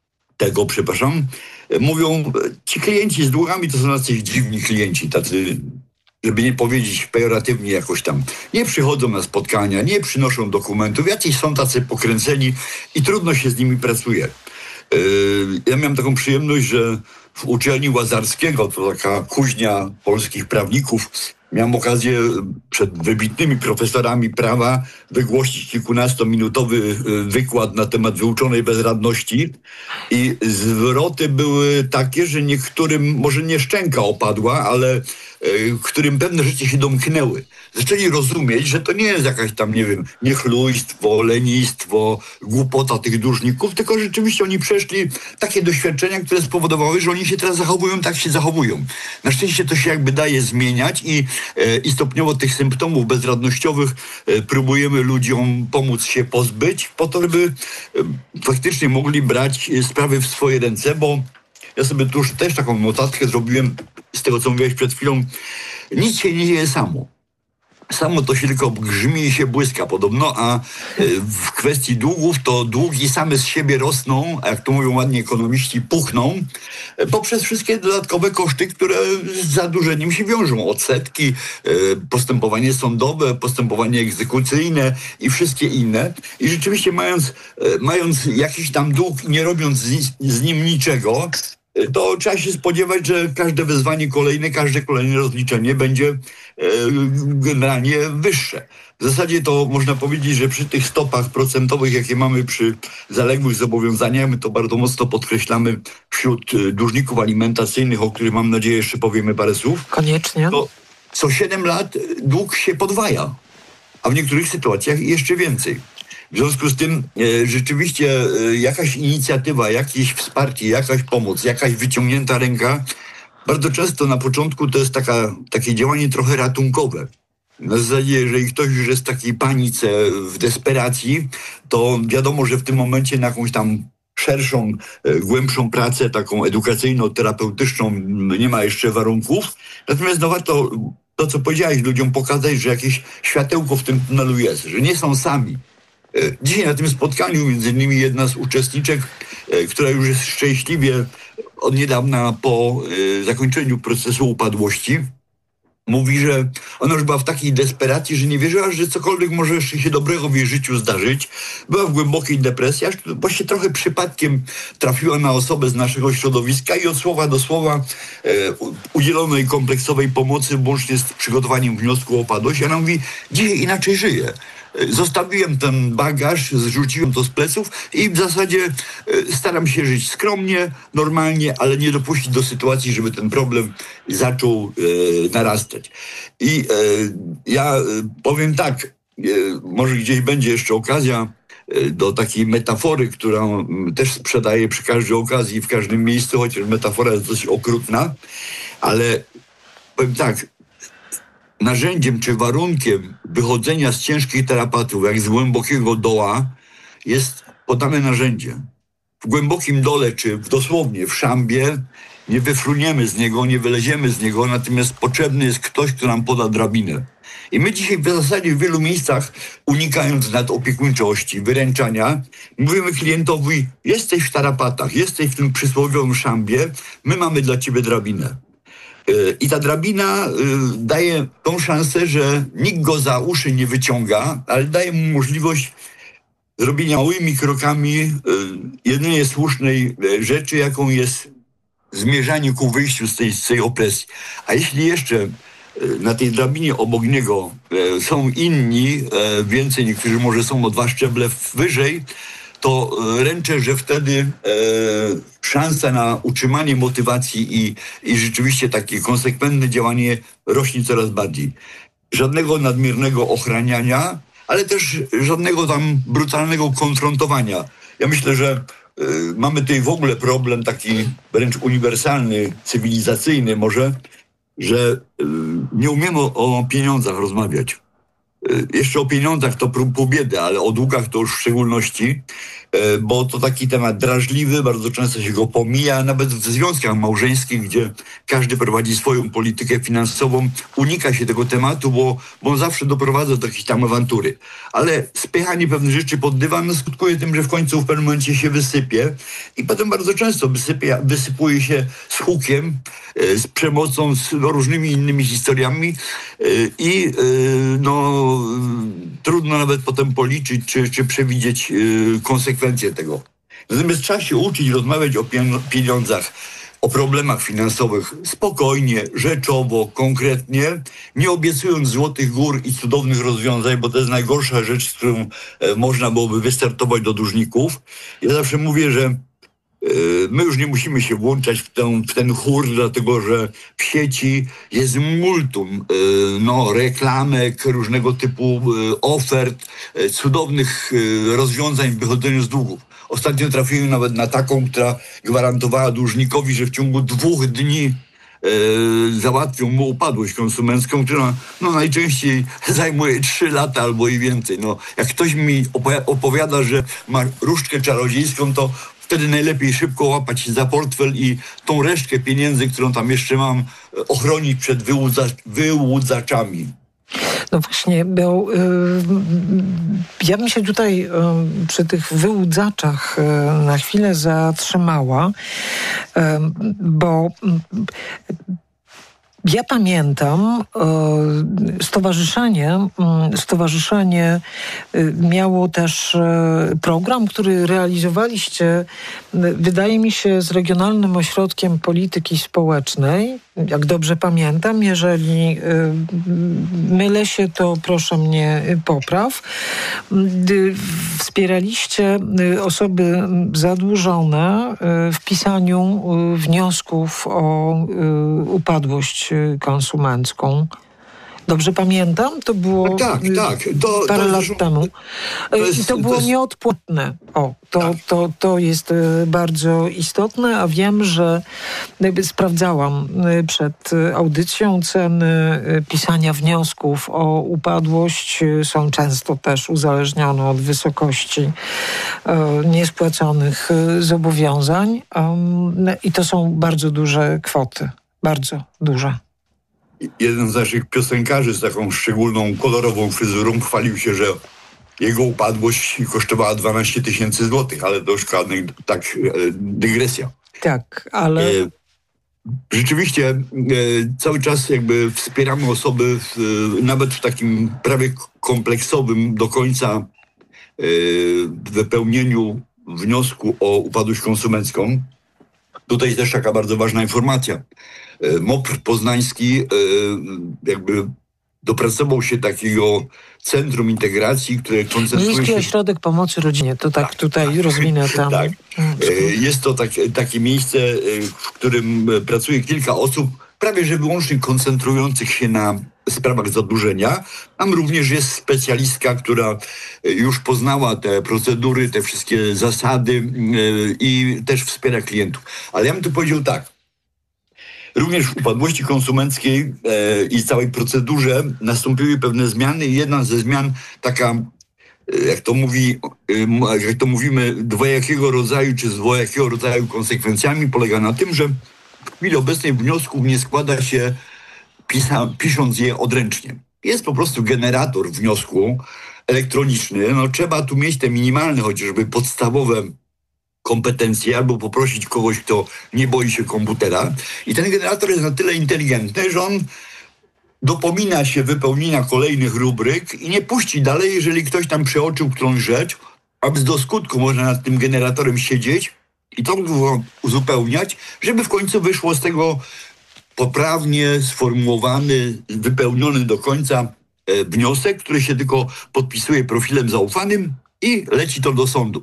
mówią, ci klienci z długami to są jacyś dziwni klienci, tacy, żeby nie powiedzieć pejoratywnie jakoś tam, nie przychodzą na spotkania, nie przynoszą dokumentów, jacyś są tacy pokręceni i trudno się z nimi pracuje. Ja miałem taką przyjemność, że w uczelni Łazarskiego, to taka kuźnia polskich prawników, miałem okazję przed wybitnymi profesorami prawa wygłosić kilkunastominutowy wykład na temat wyuczonej bezradności, i zwroty były takie, że niektórym może nie szczęka opadła, ale którym pewne rzeczy się domknęły. Zaczęli rozumieć, że to nie jest jakaś tam, nie wiem, niechlujstwo, lenistwo, głupota tych dłużników, tylko rzeczywiście oni przeszli takie doświadczenia, które spowodowały, że oni się teraz zachowują, tak się zachowują. Na szczęście to się jakby daje zmieniać i stopniowo tych symptomów bezradnościowych próbujemy ludziom pomóc się pozbyć, po to, żeby faktycznie mogli brać sprawy w swoje ręce, bo ja sobie tu już też taką notatkę zrobiłem z tego, co mówiłeś przed chwilą. Nic się nie dzieje samo. Samo to się tylko grzmi i się błyska podobno, a w kwestii długów to długi same z siebie rosną, a jak to mówią ładnie ekonomiści, puchną, poprzez wszystkie dodatkowe koszty, które z zadłużeniem się wiążą. Odsetki, postępowanie sądowe, postępowanie egzekucyjne i wszystkie inne. I rzeczywiście mając jakiś tam dług i nie robiąc z nim niczego, to trzeba się spodziewać, że każde wyzwanie kolejne, każde kolejne rozliczenie będzie generalnie wyższe. W zasadzie to można powiedzieć, że przy tych stopach procentowych, jakie mamy przy zaległych zobowiązaniach, my to bardzo mocno podkreślamy wśród dłużników alimentacyjnych, o których mam nadzieję jeszcze powiemy parę słów. Koniecznie. To co 7 lat dług się podwaja, a w niektórych sytuacjach jeszcze więcej. W związku z tym rzeczywiście jakaś inicjatywa, jakieś wsparcie, jakaś pomoc, jakaś wyciągnięta ręka, bardzo często na początku to jest takie działanie trochę ratunkowe. Na zasadzie, jeżeli ktoś już jest w takiej panice, w desperacji, to wiadomo, że w tym momencie na jakąś tam szerszą, głębszą pracę, taką edukacyjno-terapeutyczną nie ma jeszcze warunków. Natomiast warto to, co powiedziałeś, ludziom pokazać, że jakieś światełko w tym tunelu jest, że nie są sami. Dzisiaj na tym spotkaniu między innymi jedna z uczestniczek, która już jest szczęśliwie od niedawna po zakończeniu procesu upadłości, mówi, że ona już była w takiej desperacji, że nie wierzyła, że cokolwiek może jeszcze się dobrego w jej życiu zdarzyć. Była w głębokiej depresji, aż właśnie trochę przypadkiem trafiła na osobę z naszego środowiska i od słowa do słowa udzielono jej kompleksowej pomocy, łącznie z przygotowaniem wniosku o upadłość. Ona mówi, dzisiaj inaczej żyję. Zostawiłem ten bagaż, zrzuciłem to z pleców i w zasadzie staram się żyć skromnie, normalnie, ale nie dopuścić do sytuacji, żeby ten problem zaczął narastać. I ja powiem tak, może gdzieś będzie jeszcze okazja do takiej metafory, którą też sprzedaję przy każdej okazji, w każdym miejscu, chociaż metafora jest dosyć okrutna, ale powiem tak, narzędziem czy warunkiem wychodzenia z ciężkich tarapatów, jak z głębokiego doła, jest podane narzędzie. W głębokim dole, czy dosłownie w szambie, nie wyfruniemy z niego, nie wyleziemy z niego, natomiast potrzebny jest ktoś, kto nam poda drabinę. I my dzisiaj w zasadzie w wielu miejscach, unikając nadopiekuńczości, wyręczania, mówimy klientowi, jesteś w tarapatach, jesteś w tym przysłowiowym szambie, my mamy dla ciebie drabinę. I ta drabina daje tą szansę, że nikt go za uszy nie wyciąga, ale daje mu możliwość zrobienia małymi krokami jedynie słusznej rzeczy, jaką jest zmierzanie ku wyjściu z tej opresji. A jeśli jeszcze na tej drabinie obok niego są inni, więcej, niektórzy może są o 2 szczeble wyżej, to ręczę, że wtedy szansa na utrzymanie motywacji i rzeczywiście takie konsekwentne działanie rośnie coraz bardziej. Żadnego nadmiernego ochraniania, ale też żadnego tam brutalnego konfrontowania. Ja myślę, że mamy tutaj w ogóle problem taki wręcz uniwersalny, cywilizacyjny może, że nie umiemy o pieniądzach rozmawiać. Jeszcze o pieniądzach to pół biedy, ale o długach to już w szczególności, bo to taki temat drażliwy, bardzo często się go pomija, nawet w związkach małżeńskich, gdzie każdy prowadzi swoją politykę finansową, unika się tego tematu, bo on zawsze doprowadza do jakiejś tam awantury. Ale spychanie pewnych rzeczy pod dywan skutkuje tym, że w końcu w pewnym momencie się wysypie i potem bardzo często wysypuje się z hukiem, z przemocą, z różnymi innymi historiami i trudno nawet potem policzyć, czy przewidzieć konsekwencje tego. Natomiast trzeba się uczyć rozmawiać o pieniądzach, o problemach finansowych spokojnie, rzeczowo, konkretnie, nie obiecując złotych gór i cudownych rozwiązań, bo to jest najgorsza rzecz, z którą można byłoby wystartować do dłużników. Ja zawsze mówię, że my już nie musimy się włączać w ten chór, dlatego że w sieci jest multum reklamek, różnego typu ofert, cudownych rozwiązań w wychodzeniu z długów. Ostatnio trafiłem nawet na taką, która gwarantowała dłużnikowi, że w ciągu 2 dni załatwią mu upadłość konsumencką, która najczęściej zajmuje 3 lata albo i więcej. Jak ktoś mi opowiada, że ma różdżkę czarodziejską, to wtedy najlepiej szybko łapać się za portfel i tą resztkę pieniędzy, którą tam jeszcze mam, ochronić przed wyłudzaczami. No właśnie, bo ja bym się tutaj przy tych wyłudzaczach na chwilę zatrzymała, bo Ja pamiętam, stowarzyszenie miało też program, który realizowaliście, wydaje mi się, z Regionalnym Ośrodkiem Polityki Społecznej. Jak dobrze pamiętam, jeżeli mylę się, to proszę mnie popraw. Wspieraliście osoby zadłużone w pisaniu wniosków o upadłość konsumencką. Dobrze pamiętam? To było tak. parę lat temu. I to było nieodpłatne. To jest bardzo istotne, a wiem, że sprawdzałam przed audycją ceny pisania wniosków o upadłość. Są często też uzależnione od wysokości niespłaconych zobowiązań. I to są bardzo duże kwoty. Bardzo duże. Jeden z naszych piosenkarzy z taką szczególną, kolorową fryzurą chwalił się, że jego upadłość kosztowała 12 000 złotych, ale to już dygresja. Tak, ale... Rzeczywiście cały czas jakby wspieramy osoby nawet w takim prawie kompleksowym do końca wypełnieniu wniosku o upadłość konsumencką. Tutaj jest też taka bardzo ważna informacja. MOPR poznański jakby dopracował się takiego centrum integracji, które koncentruje Miejski się... Ośrodek Pomocy Rodzinie, to tak tutaj rozwinę tam. Tak. Jest to takie miejsce, w którym pracuje kilka osób, prawie że wyłącznie koncentrujących się na sprawach zadłużenia. Tam również jest specjalistka, która już poznała te procedury, te wszystkie zasady i też wspiera klientów. Ale ja bym tu powiedział tak. Również w upadłości konsumenckiej i całej procedurze nastąpiły pewne zmiany i jedna ze zmian taka, jak to mówimy, dwojakiego rodzaju czy z dwojakiego rodzaju konsekwencjami polega na tym, że w chwili obecnej wniosków nie składa się pisząc je odręcznie. Jest po prostu generator wniosku elektroniczny. Trzeba tu mieć te minimalne, chociażby podstawowe kompetencje, albo poprosić kogoś, kto nie boi się komputera. I ten generator jest na tyle inteligentny, że on dopomina się wypełnienia kolejnych rubryk i nie puści dalej, jeżeli ktoś tam przeoczył którąś rzecz, a do skutku można nad tym generatorem siedzieć i to uzupełniać, żeby w końcu wyszło z tego poprawnie sformułowany, wypełniony do końca wniosek, który się tylko podpisuje profilem zaufanym i leci to do sądu.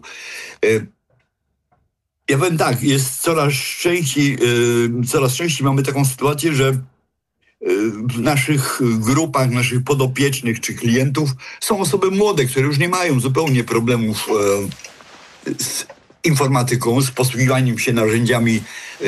Ja powiem tak, jest coraz częściej mamy taką sytuację, że w naszych grupach, naszych podopiecznych czy klientów są osoby młode, które już nie mają zupełnie problemów z informatyką, z posługiwaniem się narzędziami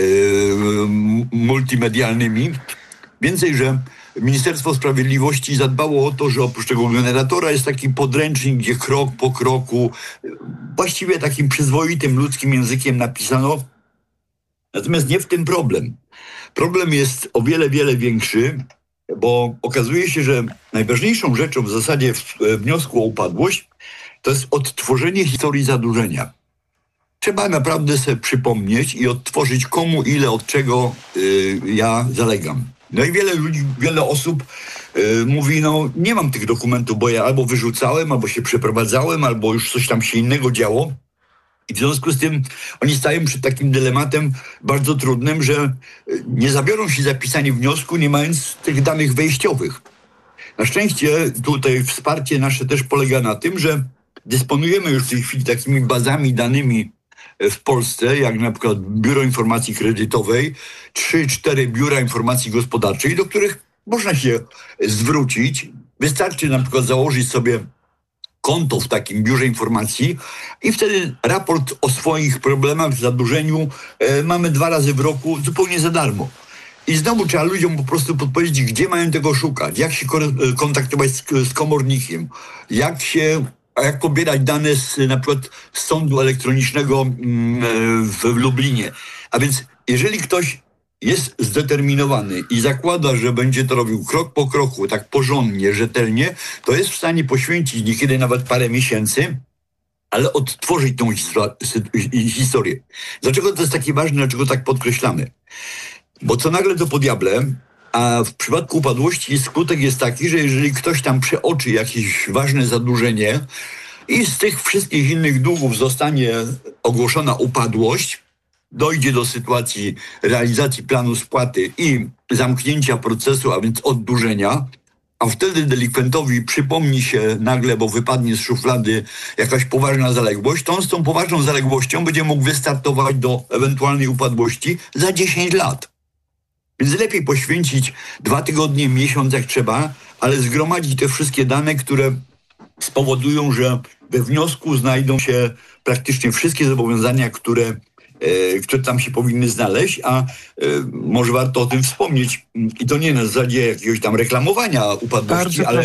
multimedialnymi. Więcej, że Ministerstwo Sprawiedliwości zadbało o to, że oprócz tego generatora jest taki podręcznik, gdzie krok po kroku, właściwie takim przyzwoitym ludzkim językiem napisano. Natomiast nie w tym problem. Problem jest o wiele, wiele większy, bo okazuje się, że najważniejszą rzeczą w zasadzie w wniosku o upadłość to jest odtworzenie historii zadłużenia. Trzeba naprawdę sobie przypomnieć i odtworzyć, komu, ile, od czego ja zalegam. No i wiele osób mówi, nie mam tych dokumentów, bo ja albo wyrzucałem, albo się przeprowadzałem, albo już coś tam się innego działo. I w związku z tym oni stają przed takim dylematem bardzo trudnym, że nie zabiorą się za pisanie wniosku, nie mając tych danych wejściowych. Na szczęście tutaj wsparcie nasze też polega na tym, że dysponujemy już w tej chwili takimi bazami danymi w Polsce, jak na przykład Biuro Informacji Kredytowej, 3-4 biura informacji gospodarczej, do których można się zwrócić. Wystarczy na przykład założyć sobie konto w takim biurze informacji i wtedy raport o swoich problemach w zadłużeniu mamy 2 razy w roku zupełnie za darmo. I znowu trzeba ludziom po prostu podpowiedzieć, gdzie mają tego szukać, jak się kontaktować z komornikiem, jak pobierać dane na przykład z sądu elektronicznego w Lublinie. A więc jeżeli ktoś jest zdeterminowany i zakłada, że będzie to robił krok po kroku, tak porządnie, rzetelnie, to jest w stanie poświęcić niekiedy nawet parę miesięcy, ale odtworzyć tą historię. Dlaczego to jest takie ważne, dlaczego tak podkreślamy? Bo co nagle to po diable, A w przypadku upadłości skutek jest taki, że jeżeli ktoś tam przeoczy jakieś ważne zadłużenie i z tych wszystkich innych długów zostanie ogłoszona upadłość, dojdzie do sytuacji realizacji planu spłaty i zamknięcia procesu, a więc oddłużenia, a wtedy delikwentowi przypomni się nagle, bo wypadnie z szuflady jakaś poważna zaległość, to on z tą poważną zaległością będzie mógł wystartować do ewentualnej upadłości za 10 lat. Więc lepiej poświęcić 2 tygodnie, miesiąc jak trzeba, ale zgromadzić te wszystkie dane, które spowodują, że we wniosku znajdą się praktycznie wszystkie zobowiązania, które tam się powinny znaleźć, a może warto o tym wspomnieć, i to nie na zasadzie jakiegoś tam reklamowania upadłości, ale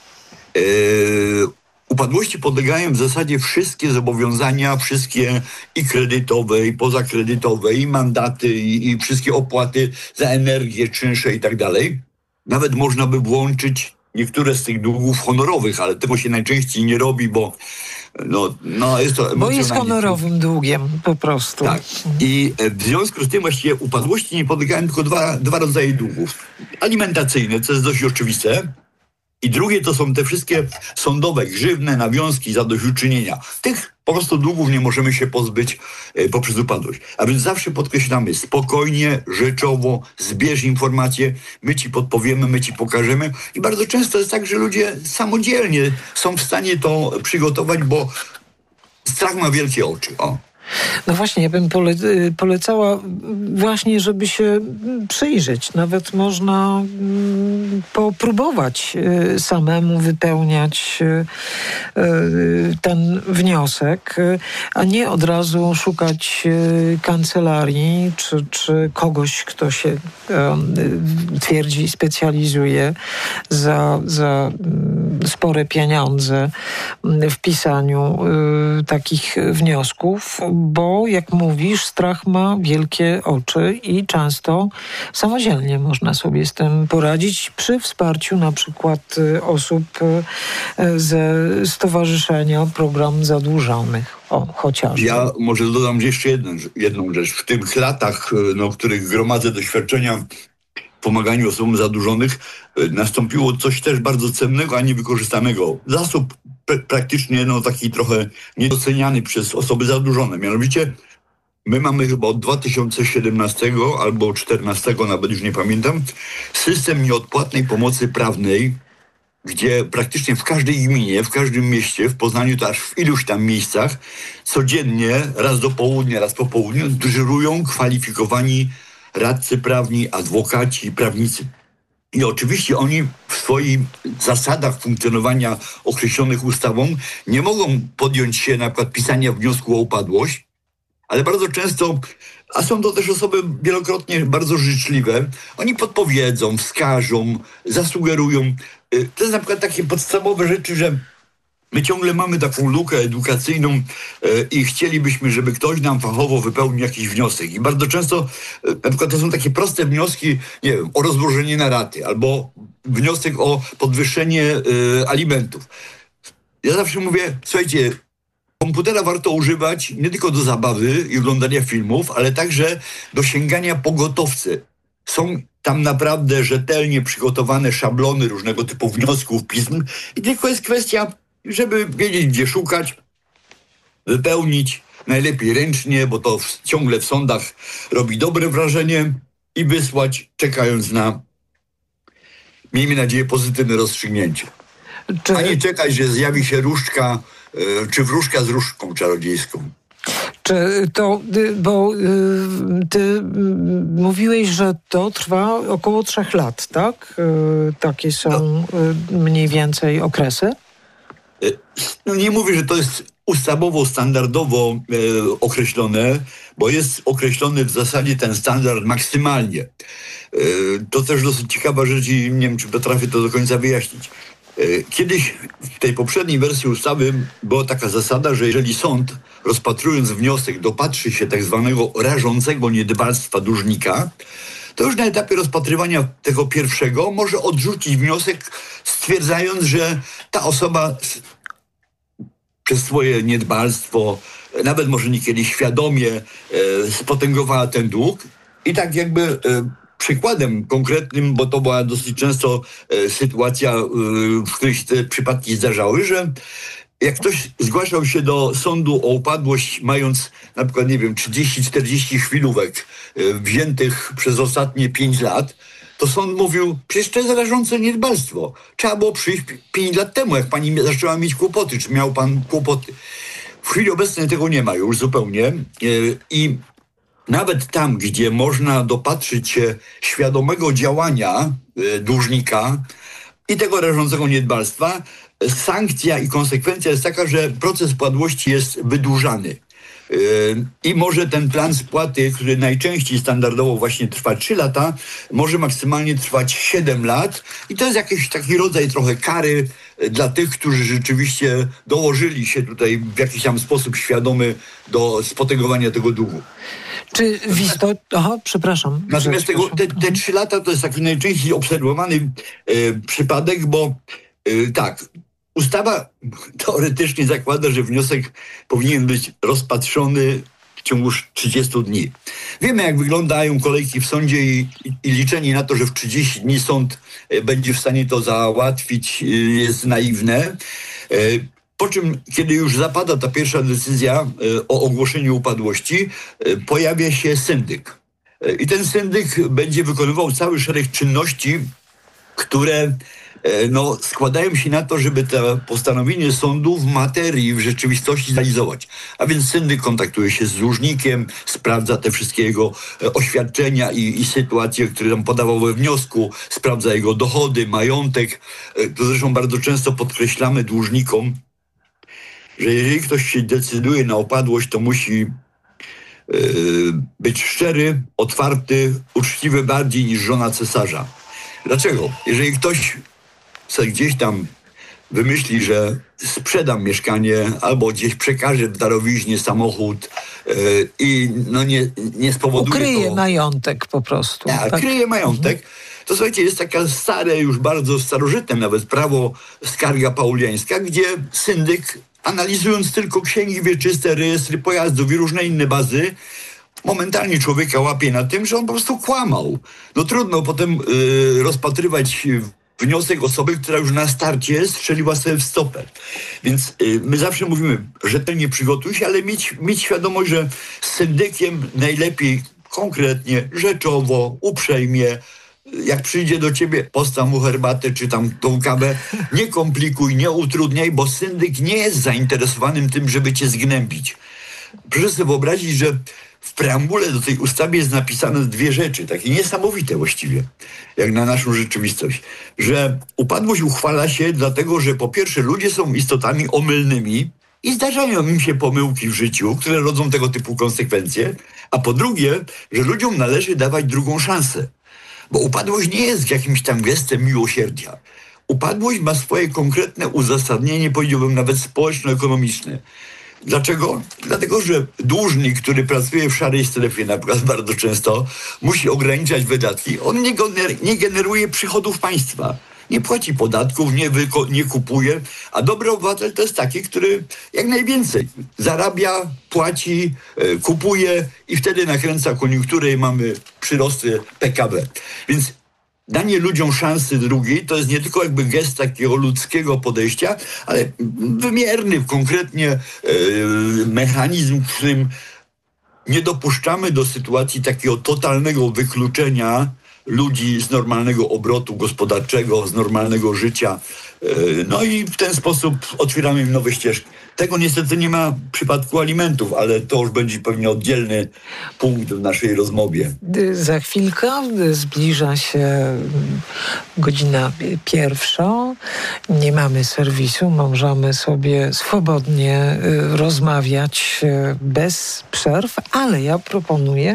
upadłości podlegają w zasadzie wszystkie zobowiązania, wszystkie i kredytowe, i pozakredytowe, i mandaty, i wszystkie opłaty za energię, czynsze i tak dalej. Nawet można by włączyć niektóre z tych długów honorowych, ale tego się najczęściej nie robi, bo jest to bo jest honorowym długiem po prostu. Tak. I w związku z tym właściwie upadłości nie podlegają tylko dwa rodzaje długów. Alimentacyjne, co jest dość oczywiste, i drugie to są te wszystkie sądowe, grzywne, nawiązki, zadośćuczynienia. Tych po prostu długów nie możemy się pozbyć poprzez upadłość. A więc zawsze podkreślamy spokojnie, rzeczowo, zbierz informacje, my ci podpowiemy, my ci pokażemy. I bardzo często jest tak, że ludzie samodzielnie są w stanie to przygotować, bo strach ma wielkie oczy. No właśnie, ja bym polecała właśnie, żeby się przyjrzeć. Nawet można popróbować samemu wypełniać ten wniosek, a nie od razu szukać kancelarii czy kogoś, kto się twierdzi specjalizuje za spore pieniądze w pisaniu takich wniosków, bo jak mówisz, strach ma wielkie oczy i często samodzielnie można sobie z tym poradzić przy wsparciu na przykład osób ze Stowarzyszenia Program Zadłużonych. Chociażby. Ja może dodam jeszcze jedną rzecz. W tych latach, w których gromadzę doświadczenia w pomaganiu osobom zadłużonych, nastąpiło coś też bardzo cennego, a niewykorzystanego. Zasób praktycznie taki trochę niedoceniany przez osoby zadłużone. Mianowicie my mamy chyba od 2017 albo 2014, nawet już nie pamiętam, system nieodpłatnej pomocy prawnej, gdzie praktycznie w każdej gminie, w każdym mieście, w Poznaniu to aż w iluś tam miejscach, codziennie, raz do południa, raz po południu, dyżurują kwalifikowani radcy prawni, adwokaci, prawnicy. I oczywiście oni w swoich zasadach funkcjonowania określonych ustawą nie mogą podjąć się na przykład pisania wniosku o upadłość, ale bardzo często, a są to też osoby wielokrotnie bardzo życzliwe, oni podpowiedzą, wskażą, zasugerują. To jest na przykład takie podstawowe rzeczy, że my ciągle mamy taką lukę edukacyjną i chcielibyśmy, żeby ktoś nam fachowo wypełnił jakiś wniosek. I bardzo często na przykład to są takie proste wnioski, nie wiem, o rozłożenie na raty albo wniosek o podwyższenie alimentów. Ja zawsze mówię, słuchajcie, komputera warto używać nie tylko do zabawy i oglądania filmów, ale także do sięgania po gotowce. Są tam naprawdę rzetelnie przygotowane szablony różnego typu wniosków, pism i tylko jest kwestia, żeby wiedzieć, gdzie szukać, wypełnić, najlepiej ręcznie, bo to ciągle w sądach robi dobre wrażenie, i wysłać, czekając na, miejmy nadzieję, pozytywne rozstrzygnięcie. A nie czekać, że zjawi się różdżka, czy wróżka z różdżką czarodziejską. Czy to, bo ty mówiłeś, że to trwa około 3 lat, tak? Takie są mniej więcej okresy? Nie mówię, że to jest ustawowo, standardowo określone, bo jest określony w zasadzie ten standard maksymalnie. To też dosyć ciekawa rzecz i nie wiem, czy potrafię to do końca wyjaśnić. Kiedyś w tej poprzedniej wersji ustawy była taka zasada, że jeżeli sąd, rozpatrując wniosek, dopatrzy się tak zwanego rażącego niedbalstwa dłużnika, to już na etapie rozpatrywania tego pierwszego może odrzucić wniosek, stwierdzając, że ta osoba przez swoje niedbalstwo, nawet może niekiedy świadomie, spotęgowała ten dług i tak jakby przykładem konkretnym, bo to była dosyć często sytuacja, w której się te przypadki zdarzały, że jak ktoś zgłaszał się do sądu o upadłość, mając na przykład, 30-40 chwilówek wziętych przez ostatnie 5 lat, to sąd mówił, przecież to jest rażące niedbalstwo. Trzeba było przyjść 5 lat temu, jak pani zaczęła mieć kłopoty, czy miał pan kłopoty. W chwili obecnej tego nie ma już zupełnie i nawet tam, gdzie można dopatrzyć się świadomego działania dłużnika i tego rażącego niedbalstwa, sankcja i konsekwencja jest taka, że proces płatności jest wydłużany. I może ten plan spłaty, który najczęściej standardowo właśnie trwa 3 lata, może maksymalnie trwać 7 lat. I to jest jakiś taki rodzaj trochę kary dla tych, którzy rzeczywiście dołożyli się tutaj w jakiś tam sposób świadomy do spotegowania tego długu. Czy w istocie... Aha, przepraszam. Natomiast te 3 lata to jest taki najczęściej obserwowany przypadek, bo tak, ustawa teoretycznie zakłada, że wniosek powinien być rozpatrzony w ciągu 30 dni. Wiemy, jak wyglądają kolejki w sądzie i liczenie na to, że w 30 dni sąd będzie w stanie to załatwić, jest naiwne. Po czym, kiedy już zapada ta pierwsza decyzja o ogłoszeniu upadłości, pojawia się syndyk. I ten syndyk będzie wykonywał cały szereg czynności, które składają się na to, żeby to postanowienie sądu w materii, w rzeczywistości zrealizować. A więc syndyk kontaktuje się z dłużnikiem, sprawdza te wszystkie jego oświadczenia i sytuacje, które tam podawał we wniosku, sprawdza jego dochody, majątek. To zresztą bardzo często podkreślamy dłużnikom, że jeżeli ktoś się decyduje na upadłość, to musi być szczery, otwarty, uczciwy bardziej niż żona cesarza. Dlaczego? Jeżeli ktoś sobie gdzieś tam wymyśli, że sprzedam mieszkanie albo gdzieś przekaże w darowiźnie samochód i nie spowoduje ukryje to... majątek po prostu. Tak, kryje majątek. To słuchajcie, jest taka stare, już bardzo starożytne nawet prawo skarga pauliańska, gdzie syndyk, analizując tylko księgi wieczyste, rejestry pojazdów i różne inne bazy, momentalnie człowieka łapie na tym, że on po prostu kłamał. Trudno potem rozpatrywać wniosek osoby, która już na starcie strzeliła sobie w stopę. Więc my zawsze mówimy, rzetelnie przygotuj się, ale mieć świadomość, że z syndykiem najlepiej konkretnie, rzeczowo, uprzejmie, jak przyjdzie do ciebie, postaw mu herbatę czy tam tą kawę, nie komplikuj, nie utrudniaj, bo syndyk nie jest zainteresowanym tym, żeby cię zgnębić. Proszę sobie wyobrazić, że w preambule do tej ustawy jest napisane 2 rzeczy, takie niesamowite właściwie, jak na naszą rzeczywistość, że upadłość uchwala się dlatego, że po pierwsze ludzie są istotami omylnymi i zdarzają im się pomyłki w życiu, które rodzą tego typu konsekwencje, a po drugie, że ludziom należy dawać drugą szansę. Bo upadłość nie jest jakimś tam gestem miłosierdzia. Upadłość ma swoje konkretne uzasadnienie, powiedziałbym nawet społeczno-ekonomiczne. Dlaczego? Dlatego, że dłużnik, który pracuje w szarej strefie na przykład bardzo często, musi ograniczać wydatki. On nie generuje przychodów państwa. Nie płaci podatków, nie kupuje, a dobry obywatel to jest taki, który jak najwięcej zarabia, płaci, kupuje i wtedy nakręca koniunkturę i mamy przyrosty PKB. Więc danie ludziom szansy drugiej to jest nie tylko jakby gest takiego ludzkiego podejścia, ale wymierny konkretnie mechanizm, w którym nie dopuszczamy do sytuacji takiego totalnego wykluczenia ludzi z normalnego obrotu gospodarczego, z normalnego życia. I w ten sposób otwieramy im nowe ścieżki. Tego niestety nie ma w przypadku alimentów, ale to już będzie pewnie oddzielny punkt w naszej rozmowie. Za chwilkę zbliża się godzina 1. Nie mamy serwisu, możemy sobie swobodnie rozmawiać bez przerw, ale ja proponuję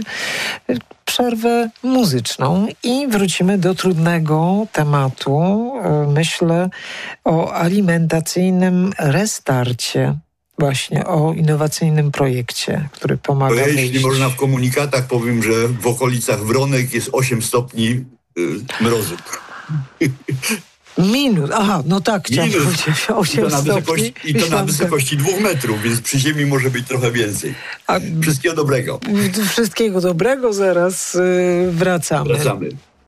przerwę muzyczną i wrócimy do trudnego tematu. Myślę o alimentacyjnym restarcie. Właśnie o innowacyjnym projekcie, który pomaga jeśli można w komunikatach, powiem, że w okolicach Wronek jest 8 stopni mrozu. Minus. Aha, no tak, chciałam powiedzieć 8 stopni. I to na wysokości 2 metrów, więc przy ziemi może być trochę więcej. Wszystkiego dobrego. Wszystkiego dobrego, zaraz wracamy.